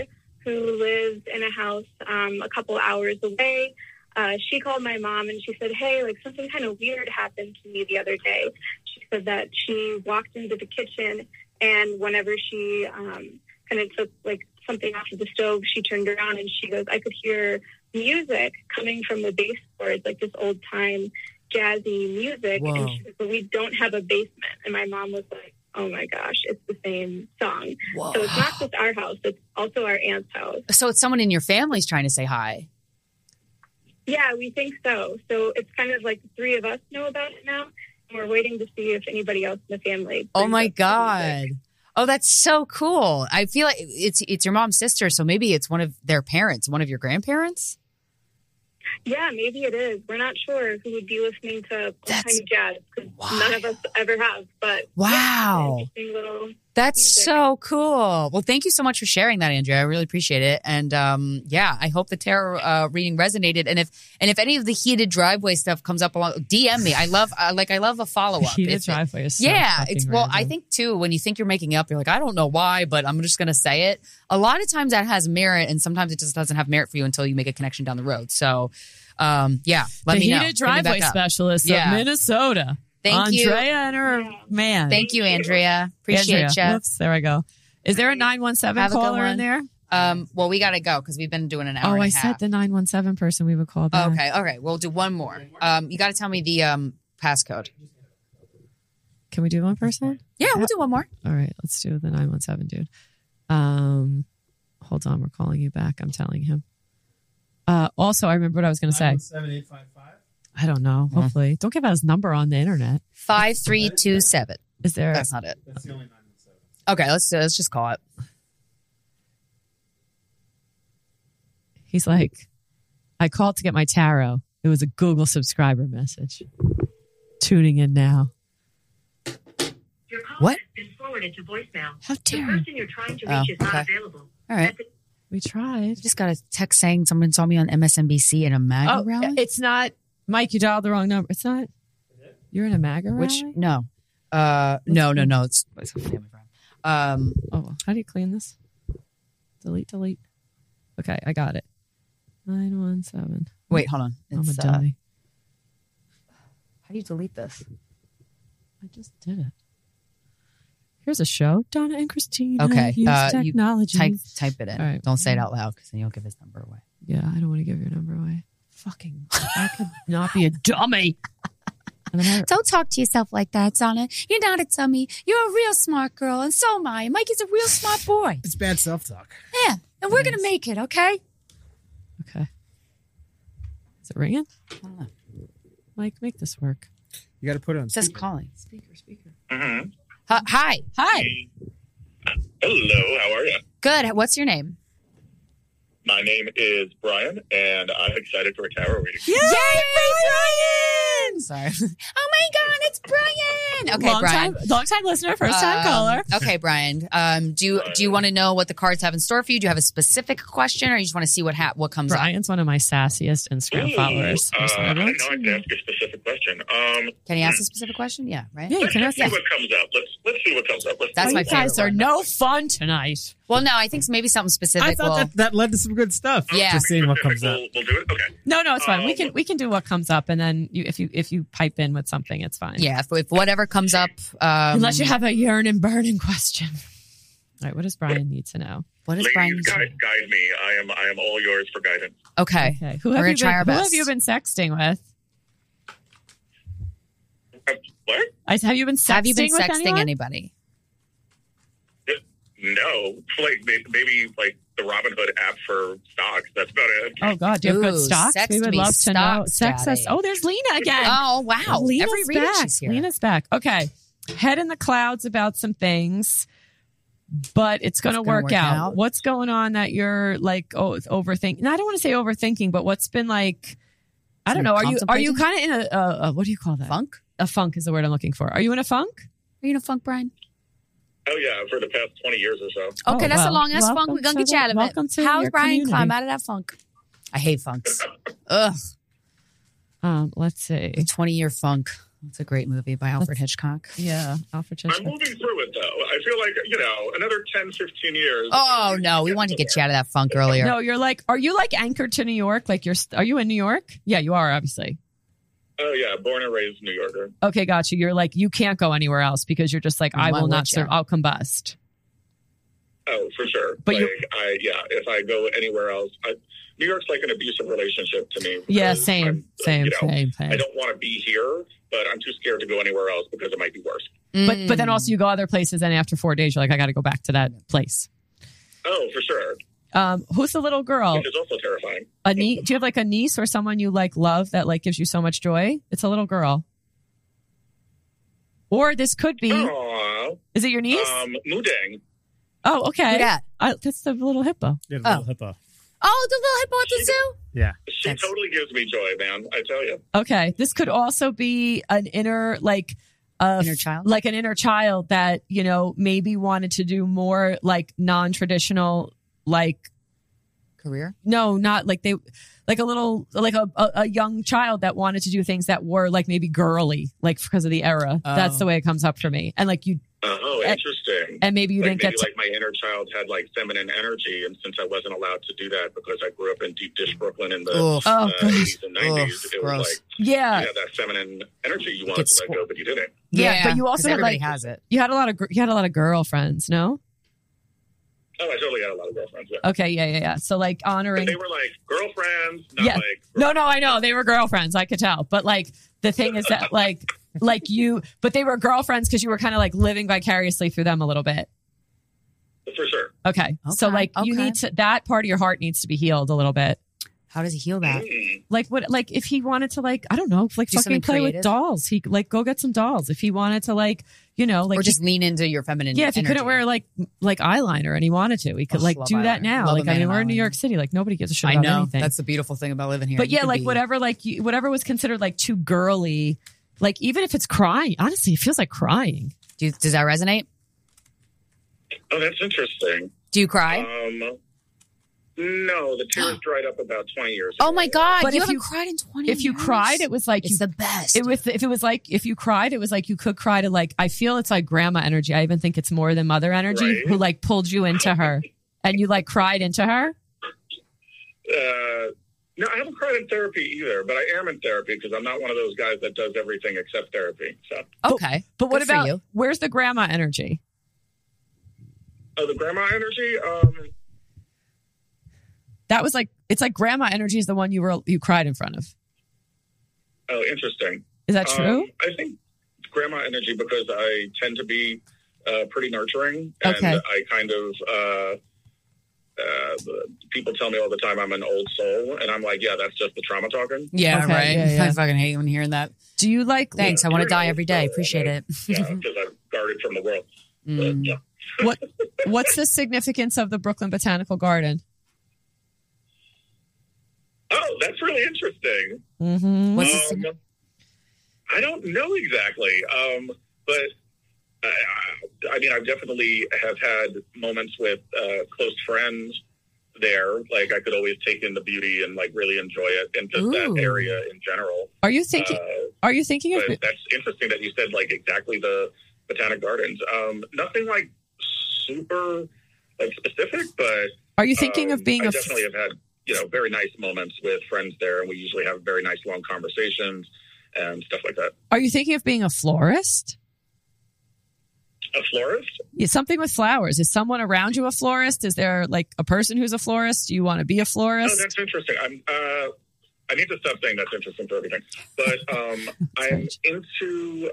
who lives in a house a couple hours away. She called my mom and she said, hey, like something kind of weird happened to me the other day. She said that she walked into the kitchen and whenever she kind of took like something off of the stove, she turned around and she goes, I could hear music coming from the baseboards, like this old time jazzy music. Whoa. And she goes, but we don't have a basement. And my mom was like, oh my gosh, it's the same song. Whoa. So it's not just our house, it's also our aunt's house. So it's someone in your family's trying to say hi. Yeah, we think so. So it's kind of like the three of us know about it now. And we're waiting to see if anybody else in the family. Oh brings my up the God. music. Oh, that's so cool. I feel like it's your mom's sister, so maybe it's one of their parents, one of your grandparents. Yeah, maybe it is. We're not sure who would be listening to old-time jazz because none of us ever have. But Wow. yeah, it's an interesting little That's music. so cool. Well, thank you so much for sharing that, Andrea. I really appreciate it. And yeah, I hope the tarot reading resonated. And if any of the heated driveway stuff comes up along, DM me. I love a follow up. Heated driveway is so yeah, fucking it's well. I random. think too when you think you're making up, you're like, I don't know why, but I'm just gonna say it. A lot of times that has merit, and sometimes it just doesn't have merit for you until you make a connection down the road. So, yeah, let the me know. heated Hit me driveway back up. specialist Yeah. of Minnesota. Thank you. Andrea and her man. Thank you, Andrea. Appreciate Andrea. you. Whoops, there I go. Is there a 917 Have a good caller one. in there? Well, we gotta go because we've been doing an hour. Oh, and I a said half. the 917 person we would call back. Okay, okay. We'll do one more. You got to tell me the passcode. Can we do one person? Yeah, we'll do one more. All right, let's do the 917 dude. Hold on, we're calling you back. I'm telling him. Also, I remember what I was going to say. 7855. I don't know. Hopefully, don't give out his number on the internet. 5327. Is there? That's not it. That's the only 917. Okay, let's just call it. He's like, I called to get my tarot. It was a Google subscriber message. Tuning in now. Your call What? has been forwarded to voicemail. How The dare person you're trying to reach is okay. not available. All right. we tried? I just got a text saying someone saw me on MSNBC in a MAGA Oh, rally. it's not. Mike, you dialed the wrong number. It's not. You're in a MAGA rally? Which no, no. It's a family friend. Oh, how do you clean this? Delete. Okay, I got it. 917. Wait, hold on. I'm a It's, dummy. how do you delete this? I just did it. Here's a show. Donna and Christina Okay, use you technology. Type it in. All right. Don't say it out loud because then you'll give his number away. Yeah, I don't want to give your number away. Fucking, I could not be a dummy. And then Don't talk to yourself like that, Donna. You're not a dummy. You're a real smart girl, and so am I. Mikey's a real smart boy. It's bad self-talk. Yeah, and we're going to make it, okay? okay. Is it ringing? I don't know. Mike, make this work. You got to put it on. It says speaker. calling. Speaker. Mm-hmm. Hi. Hello, how are you? Good. What's your name? My name is Brian, and I'm excited for a tarot reading. Yay, Brian! Sorry. Oh my God, it's Brian! Okay, Brian. Long time listener, first time caller. Okay, Brian. Do you want to know what the cards have in store for you? Do you have a specific question, or you just want to see what comes up? Brian's one of my sassiest Instagram followers. I So I know really I can ask a specific question. Can you ask a specific question? Yeah, right. Yeah, you can Let's ask. see what comes up. Let's see what comes up. That's my You guys favorite are one. no fun tonight. Well, no, I think maybe something specific. I thought that led to some good stuff. Yeah. Just seeing what comes up. We'll do it. Okay. No, it's fine. We can do what comes up, and then if you pipe in with something, it's fine. Yeah, if whatever comes up. Unless you have a yearn and burning question. All right, what does Brian need to know? What is Brian? Ladies, guide me. I am all yours for guidance. Okay. Okay, We're gonna try our who best. have you been sexting with? What? Have you been sexting Have you been with sexting anyone? anybody? No. Like maybe like the Robinhood app for stocks. That's about it. Oh God, do you have good Ooh, stocks? sext We would me love to know. stocks, Sex us. Daddy. Oh, there's Lena again. Oh wow! Lena's Every reading back. she's here. Lena's back. Okay, head in the clouds about some things, but it's going to work out. What's going on that you're like overthinking? And I don't want to say overthinking, but what's been like? I don't know. Are you kind of in a what do you call that? Funk? A funk is the word I'm looking for. Are you in a funk? Are you in a funk, Brian? Oh yeah, for the past 20 years or so. Okay, Oh, that's a well, long ass funk. welcome We're gonna to get you out of welcome it. to How's your Brian community. climb out of that funk? I hate funks. Ugh, Let's see. 20-year funk. It's a great movie by Alfred Hitchcock. Yeah, Alfred I'm Hitchcock. moving through it, though. I feel like, another 10, 15 years. Oh, no. We wanted to get you out of that funk earlier. No, are you like anchored to New York? Like are you in New York? Yeah, you are, obviously. Oh, yeah. Born and raised New Yorker. Okay, got you. You're like, you can't go anywhere else because you're just like, I Why will would not serve. you? I'll combust. Oh, for sure. But if I go anywhere else, New York's like an abusive relationship to me. Yeah, because same. I don't want to be here, but I'm too scared to go anywhere else because it might be worse. But then also you go other places and after 4 days, you're like, I got to go back to that place. Oh, for sure. Who's the little girl? Which is also terrifying. Do you have like a niece or someone you like love that like gives you so much joy? It's a little girl. Or this could be. Aww. Is it your niece? Mudang. Oh, okay. Who dat? That's the little hippo. Yeah, the little hippo. Oh, the little hippo at the zoo? Yeah. She totally gives me joy, man. I tell you. Okay. This could also be an inner Inner child? like an inner child that, maybe wanted to do more like non-traditional, like, Career? no, not like like a little, like a young child that wanted to do things that were like maybe girly, like because of the era. Oh. That's the way it comes up for me. And like Oh, interesting. and maybe you didn't get to. Like my inner child had like feminine energy, and since I wasn't allowed to do that because I grew up in deep dish Brooklyn in the Oof. 80s and 90s, it gross. was like Yeah. you had that feminine energy you wanted Gets to let go, but you didn't. Yeah, but you also 'cause had everybody like has it. you had a lot of girlfriends, no? Oh, I totally had a lot of girlfriends. Yeah. Okay, yeah. So like But honoring. they were like girlfriends, not Yeah. like No, I know they were girlfriends. I could tell, but like the thing is that like you, but they were girlfriends because you were kind of like living vicariously through them a little bit. for sure. Okay, so like you okay. need to, that part of your heart needs to be healed a little bit. How does he heal that? Like what? Like if he wanted to, like I don't know, like Do fucking something play with creative? dolls, he like go get some dolls. If he wanted to, like like Or just lean into your feminine yeah, if he energy. couldn't wear like eyeliner and he wanted to, he could like love do that eyeliner. now. Love Like a man in we're in New eyeliner. York City, like nobody gives a shit I about know. anything. That's the beautiful thing about living here. But You yeah, can like be- whatever, whatever was considered like too girly, like even if it's crying, honestly, it feels like crying. Does that resonate? Oh, that's interesting. Do you cry? No, the tears dried up about 20 years ago. Oh my God. But you if haven't you- cried in 20 If you years? cried, it was like It's the best. if you cried, it was like you could cry to like, I feel it's like grandma energy. I even think it's more than mother energy Right. who like pulled you into her and you like cried into her. No, I haven't cried in therapy either, but I am in therapy because I'm not one of those guys that does everything except therapy. So, Okay. But what Good for about, you. where's the grandma energy? the grandma energy, That was like, it's like grandma energy is the one you cried in front of. oh, interesting. Is that true? I think grandma energy because I tend to be pretty nurturing, and Okay. I kind of people tell me all the time I'm an old soul, and I'm like, yeah, that's just the trauma talking. Yeah, Okay, right. yeah. I fucking hate when hearing that. Do you like, Thanks. I want to die every day. Appreciate it. Yeah, because I'm guarded from the world. But, yeah. what's the significance of the Brooklyn Botanical Garden? Oh, that's really interesting. Mm-hmm. What's the sign- I don't know exactly, but I mean, I definitely have had moments with close friends there. Like, I could always take in the beauty and like really enjoy it, and just that Ooh. area in general. Are you thinking of But that's interesting that you said like exactly the Botanic Gardens. Nothing like super like specific, but are you thinking of being I a definitely have had very nice moments with friends there, and we usually have very nice long conversations and stuff like that. are you thinking of being a florist? A florist? Yeah, something with flowers. Is someone around you a florist? Is there like a person who's a florist? Do you want to be a Oh, florist? that's interesting. I need to stop saying that's interesting for everything, but I'm into.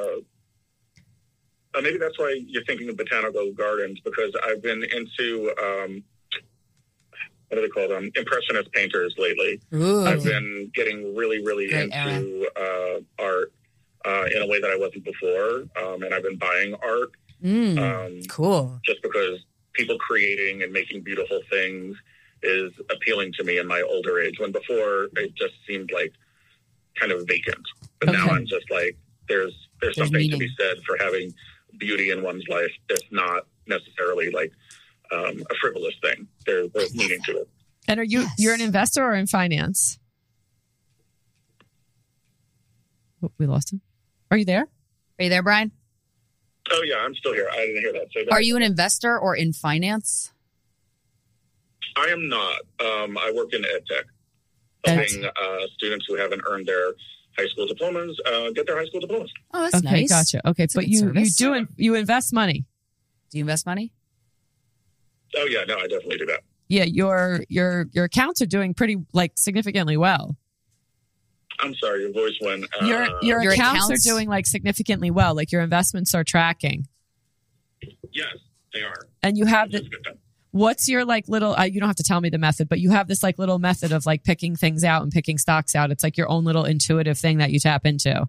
Maybe that's why you're thinking of botanical gardens, because I've been into what are they called? Impressionist painters lately. Ooh. I've been getting really, really Great into art in a way that I wasn't before, and I've been buying art Cool. just because people creating and making beautiful things is appealing to me in my older age, when before it just seemed like kind of vacant. But now Okay. I'm just like, there's something meaning. to be said for having beauty in one's life that's not necessarily like a frivolous thing. There's meaning to it. And are you Yes. you're an investor or in finance? Oh, we lost him. Are you there? Are you there, Brian? Oh, yeah, I'm still here. I didn't hear that. Say that. Are you an investor or in finance? I am not. I work in ed tech, helping students who haven't earned their high school diplomas get their high school diplomas. Oh, that's Okay, nice. gotcha. Okay, That's a but good service. you invest money. Do you invest money? Oh, yeah, no, I definitely do that. Yeah, your accounts are doing pretty like significantly well. I'm sorry, your voice went. Your Your accounts accounts- are doing like significantly well. Like your investments are tracking, Yes, they are. and you have Which the. is good then. What's your like little? You don't have to tell me the method, but you have this like little method of like picking things out and picking stocks out. It's like your own little intuitive thing that you tap into.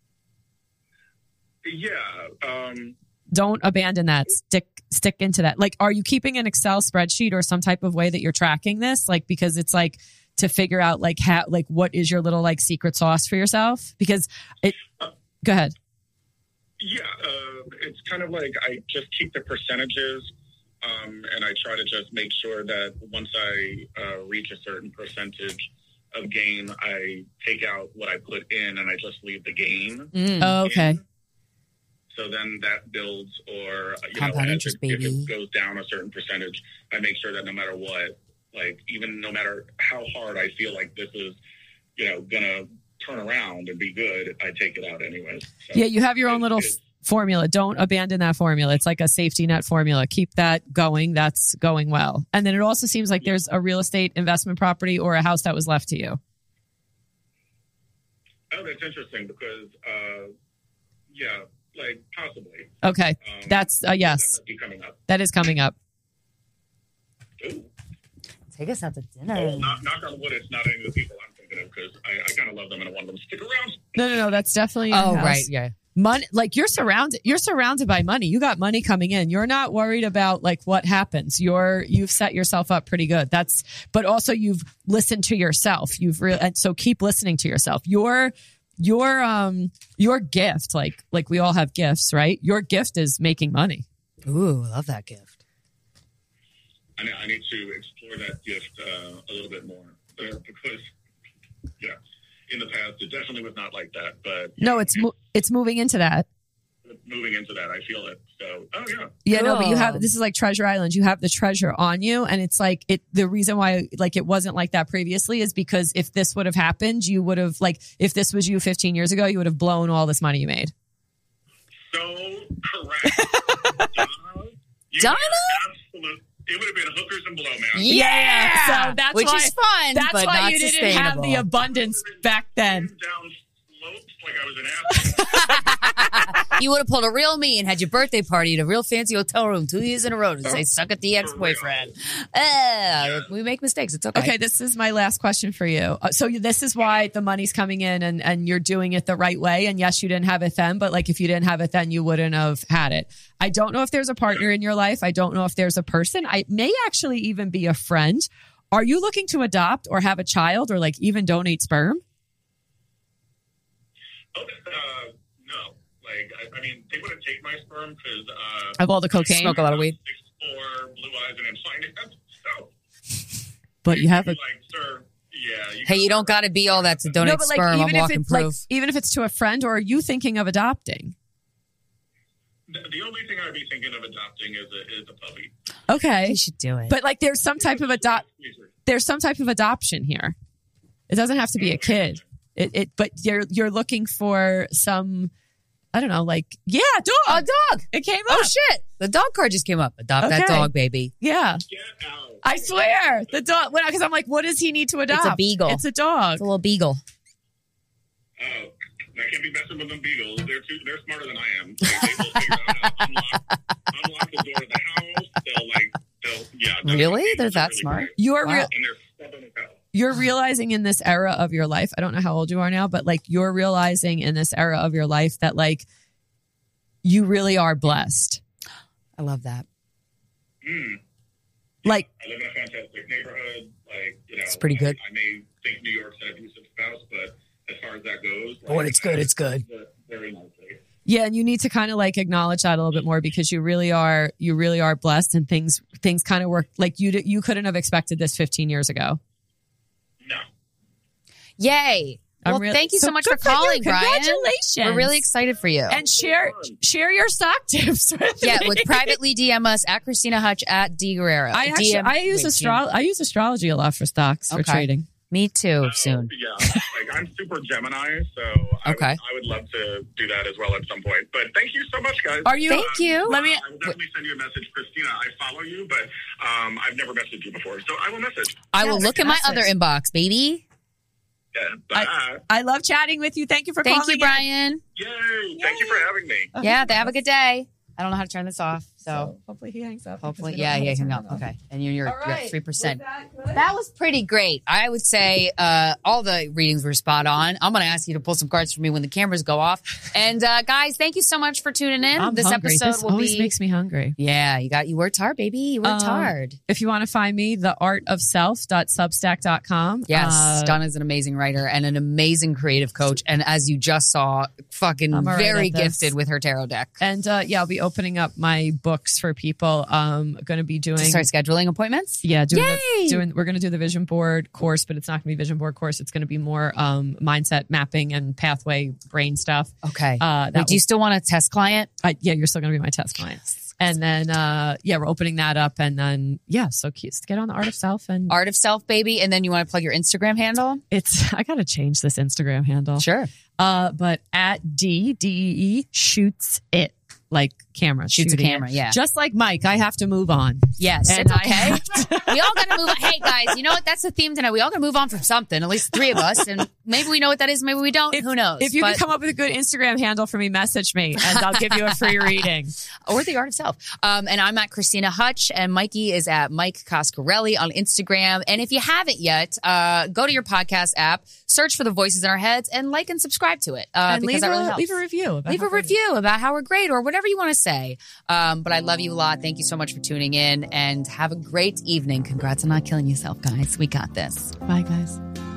Yeah. Don't abandon that. Stick into that. Like, are you keeping an Excel spreadsheet or some type of way that you're tracking this? Like, because it's like to figure out like how, like what is your little like secret sauce for yourself? Because it. Go ahead. Yeah, it's kind of like I just keep the percentages, and I try to just make sure that once I reach a certain percentage of gain, I take out what I put in and I just leave the gain. Oh, okay. in. So then that builds, or Compound as interest, if baby. it goes down a certain percentage, I make sure that no matter what, like even no matter how hard I feel like this is, gonna turn around and be good, I take it out anyways. So Yeah, you have your own little it's- formula. Don't abandon that formula. It's like a safety net formula. Keep that going. That's going well. And then it also seems like there's a real estate investment property or a house that was left to you. Oh, that's interesting because, yeah, like possibly. Okay. That's That yes, might be coming up. that is coming up. Ooh. Take us out to dinner. Well, knock on wood, it's not any of the people I'm thinking of because I kind of love them and I want them to stick around. No. That's definitely. Oh, in-house. right. Yeah. Money, like you're surrounded by money. You got money coming in. You're not worried about like what happens. You've set yourself up pretty good. But also you've listened to yourself. And so keep listening to yourself. Your gift, like we all have gifts, right? Your gift is making money. Ooh, I love that gift. I need to explore that gift a little bit more because, yeah, in the past it definitely was not like that. But No, it's moving into that. moving into that, I feel it. So, oh yeah, Yeah, no, but you Cool. have, this is like Treasure Island. You have the treasure on you. And it's like the reason why like it wasn't like that previously is because if this would have happened, you would have like, if this was you 15 years ago, you would have blown all this money you made. so correct, Donna. You Donna? are absolute. It would have been hookers and blow, man. Yeah. So that's Which why, is fun, that's but why not you didn't sustainable. have the abundance back then. Down slopes like I was an athlete. You would have pulled a real me and had your birthday party at a real fancy hotel room 2 years in a row to say, suck at the ex-boyfriend. We make mistakes. It's okay. Okay, this is my last question for you. So this is why the money's coming in and you're doing it the right way. And yes, you didn't have it then, but like if you didn't have it then, you wouldn't have had it. I don't know if there's a partner in your life. I don't know if there's a person. I may actually even be a friend. Are you looking to adopt or have a child or like even donate sperm? Oh, no. Like, I mean, they wouldn't take my sperm because Of all the cocaine? Smoke a lot of weed. 6'4", blue eyes, and in finance. So, But you have you're a like, sir, yeah. Hey, you don't got to be all that to donate sperm. I'm walking proof. even if it's to a friend or are you thinking of adopting? The only thing I'd be thinking of adopting is a puppy. Okay. You should do it. But like there's some type of adoption here. It doesn't have to be a kid. But you're looking for some, I don't know, like, yeah, dog. A dog. It came up. Oh, shit. The dog card just came up. Adopt that Okay. dog, baby. Yeah. Get out. I swear. The dog, because I'm like, what does he need to adopt? It's a beagle. It's a dog. It's a little beagle. Oh, I can't be messing with them beagles. They're smarter than I am. Like, they will figure out how to unlock the door of the house. They'll Really? beagles They're are that really smart? great. You're Wow. And they're stubborn as hell. you're realizing in this era of your life, I don't know how old you are now, but like you're realizing in this era of your life that like you really are blessed. I love that. Like, I live in a fantastic neighborhood. Like, It's pretty good. I may think New York's an abusive spouse, but as far as that goes, But when it's good, it's good. Very nicely. yeah, and you need to kind of like acknowledge that a little bit more because you really are blessed and things kind of work like you couldn't have expected this 15 years ago. No. Yay. Well, thank you so much for calling, Brian. Congratulations. We're really excited for you. And share your stock tips with me. With privately DM us at Christina Hutch at D Guerrero. I use astrology a lot for stocks for trading. Me too. Soon. Yeah, like I'm super Gemini, so I would love to do that as well at some point. But thank you so much, guys. Thank you. Let me. I will definitely send you a message, Christina. I follow you, but I've never messaged you before, so I will message. I will look in my other inbox, baby. Yeah, bye. I love chatting with you. Thank you for calling. Thank you, Brian. Yay! Thank you for having me. Yeah, have a good day. I don't know how to turn this off, so hopefully he hangs up. Hopefully, hang up. Okay, and you're at 3%. That was pretty great. I would say all the readings were spot on. I'm going to ask you to pull some cards for me when the cameras go off. And guys, thank you so much for tuning in. I'm this hungry. episode this always makes me hungry. Yeah, you worked hard, baby. You worked hard. If you want to find me, theartofself.substack.com. Yes, Donna's an amazing writer and an amazing creative coach. And as you just saw, fucking very gifted with her tarot deck. And I'll be opening up my books for people. Going to be doing. Start scheduling appointments? Yeah, we're going to do the vision board course, but it's not going to be vision board course. It's going to be more mindset mapping and pathway brain stuff. Okay. Do you still want a test client? You're still going to be my test client. And then, we're opening that up. And then, so get on the Art of Self and Art of Self, baby. And then you want to plug your Instagram handle? I got to change this Instagram handle. Sure. But at DEE shoots it. Like camera. Shoots a camera, yeah. Just like Mike, I have to move on. Yes, and it's okay. We all got to move on. Hey, guys, you know what? That's the theme tonight. We all got to move on from something, at least 3 of us. And maybe we know what that is, maybe we don't. Who knows? If you can come up with a good Instagram handle for me, message me, and I'll give you a free reading. Or the Art of Self. And I'm at Christina Hutch, and Mikey is at Mike Coscarelli on Instagram. And if you haven't yet, go to your podcast app, search for The Voices in Our Heads, and like and subscribe to it. And because that really helps. Leave a review. Leave a review about how we're great or whatever you want to say. But I love you a lot. Thank you so much for tuning in and have a great evening. Congrats on not killing yourself, guys. We got this. Bye, guys.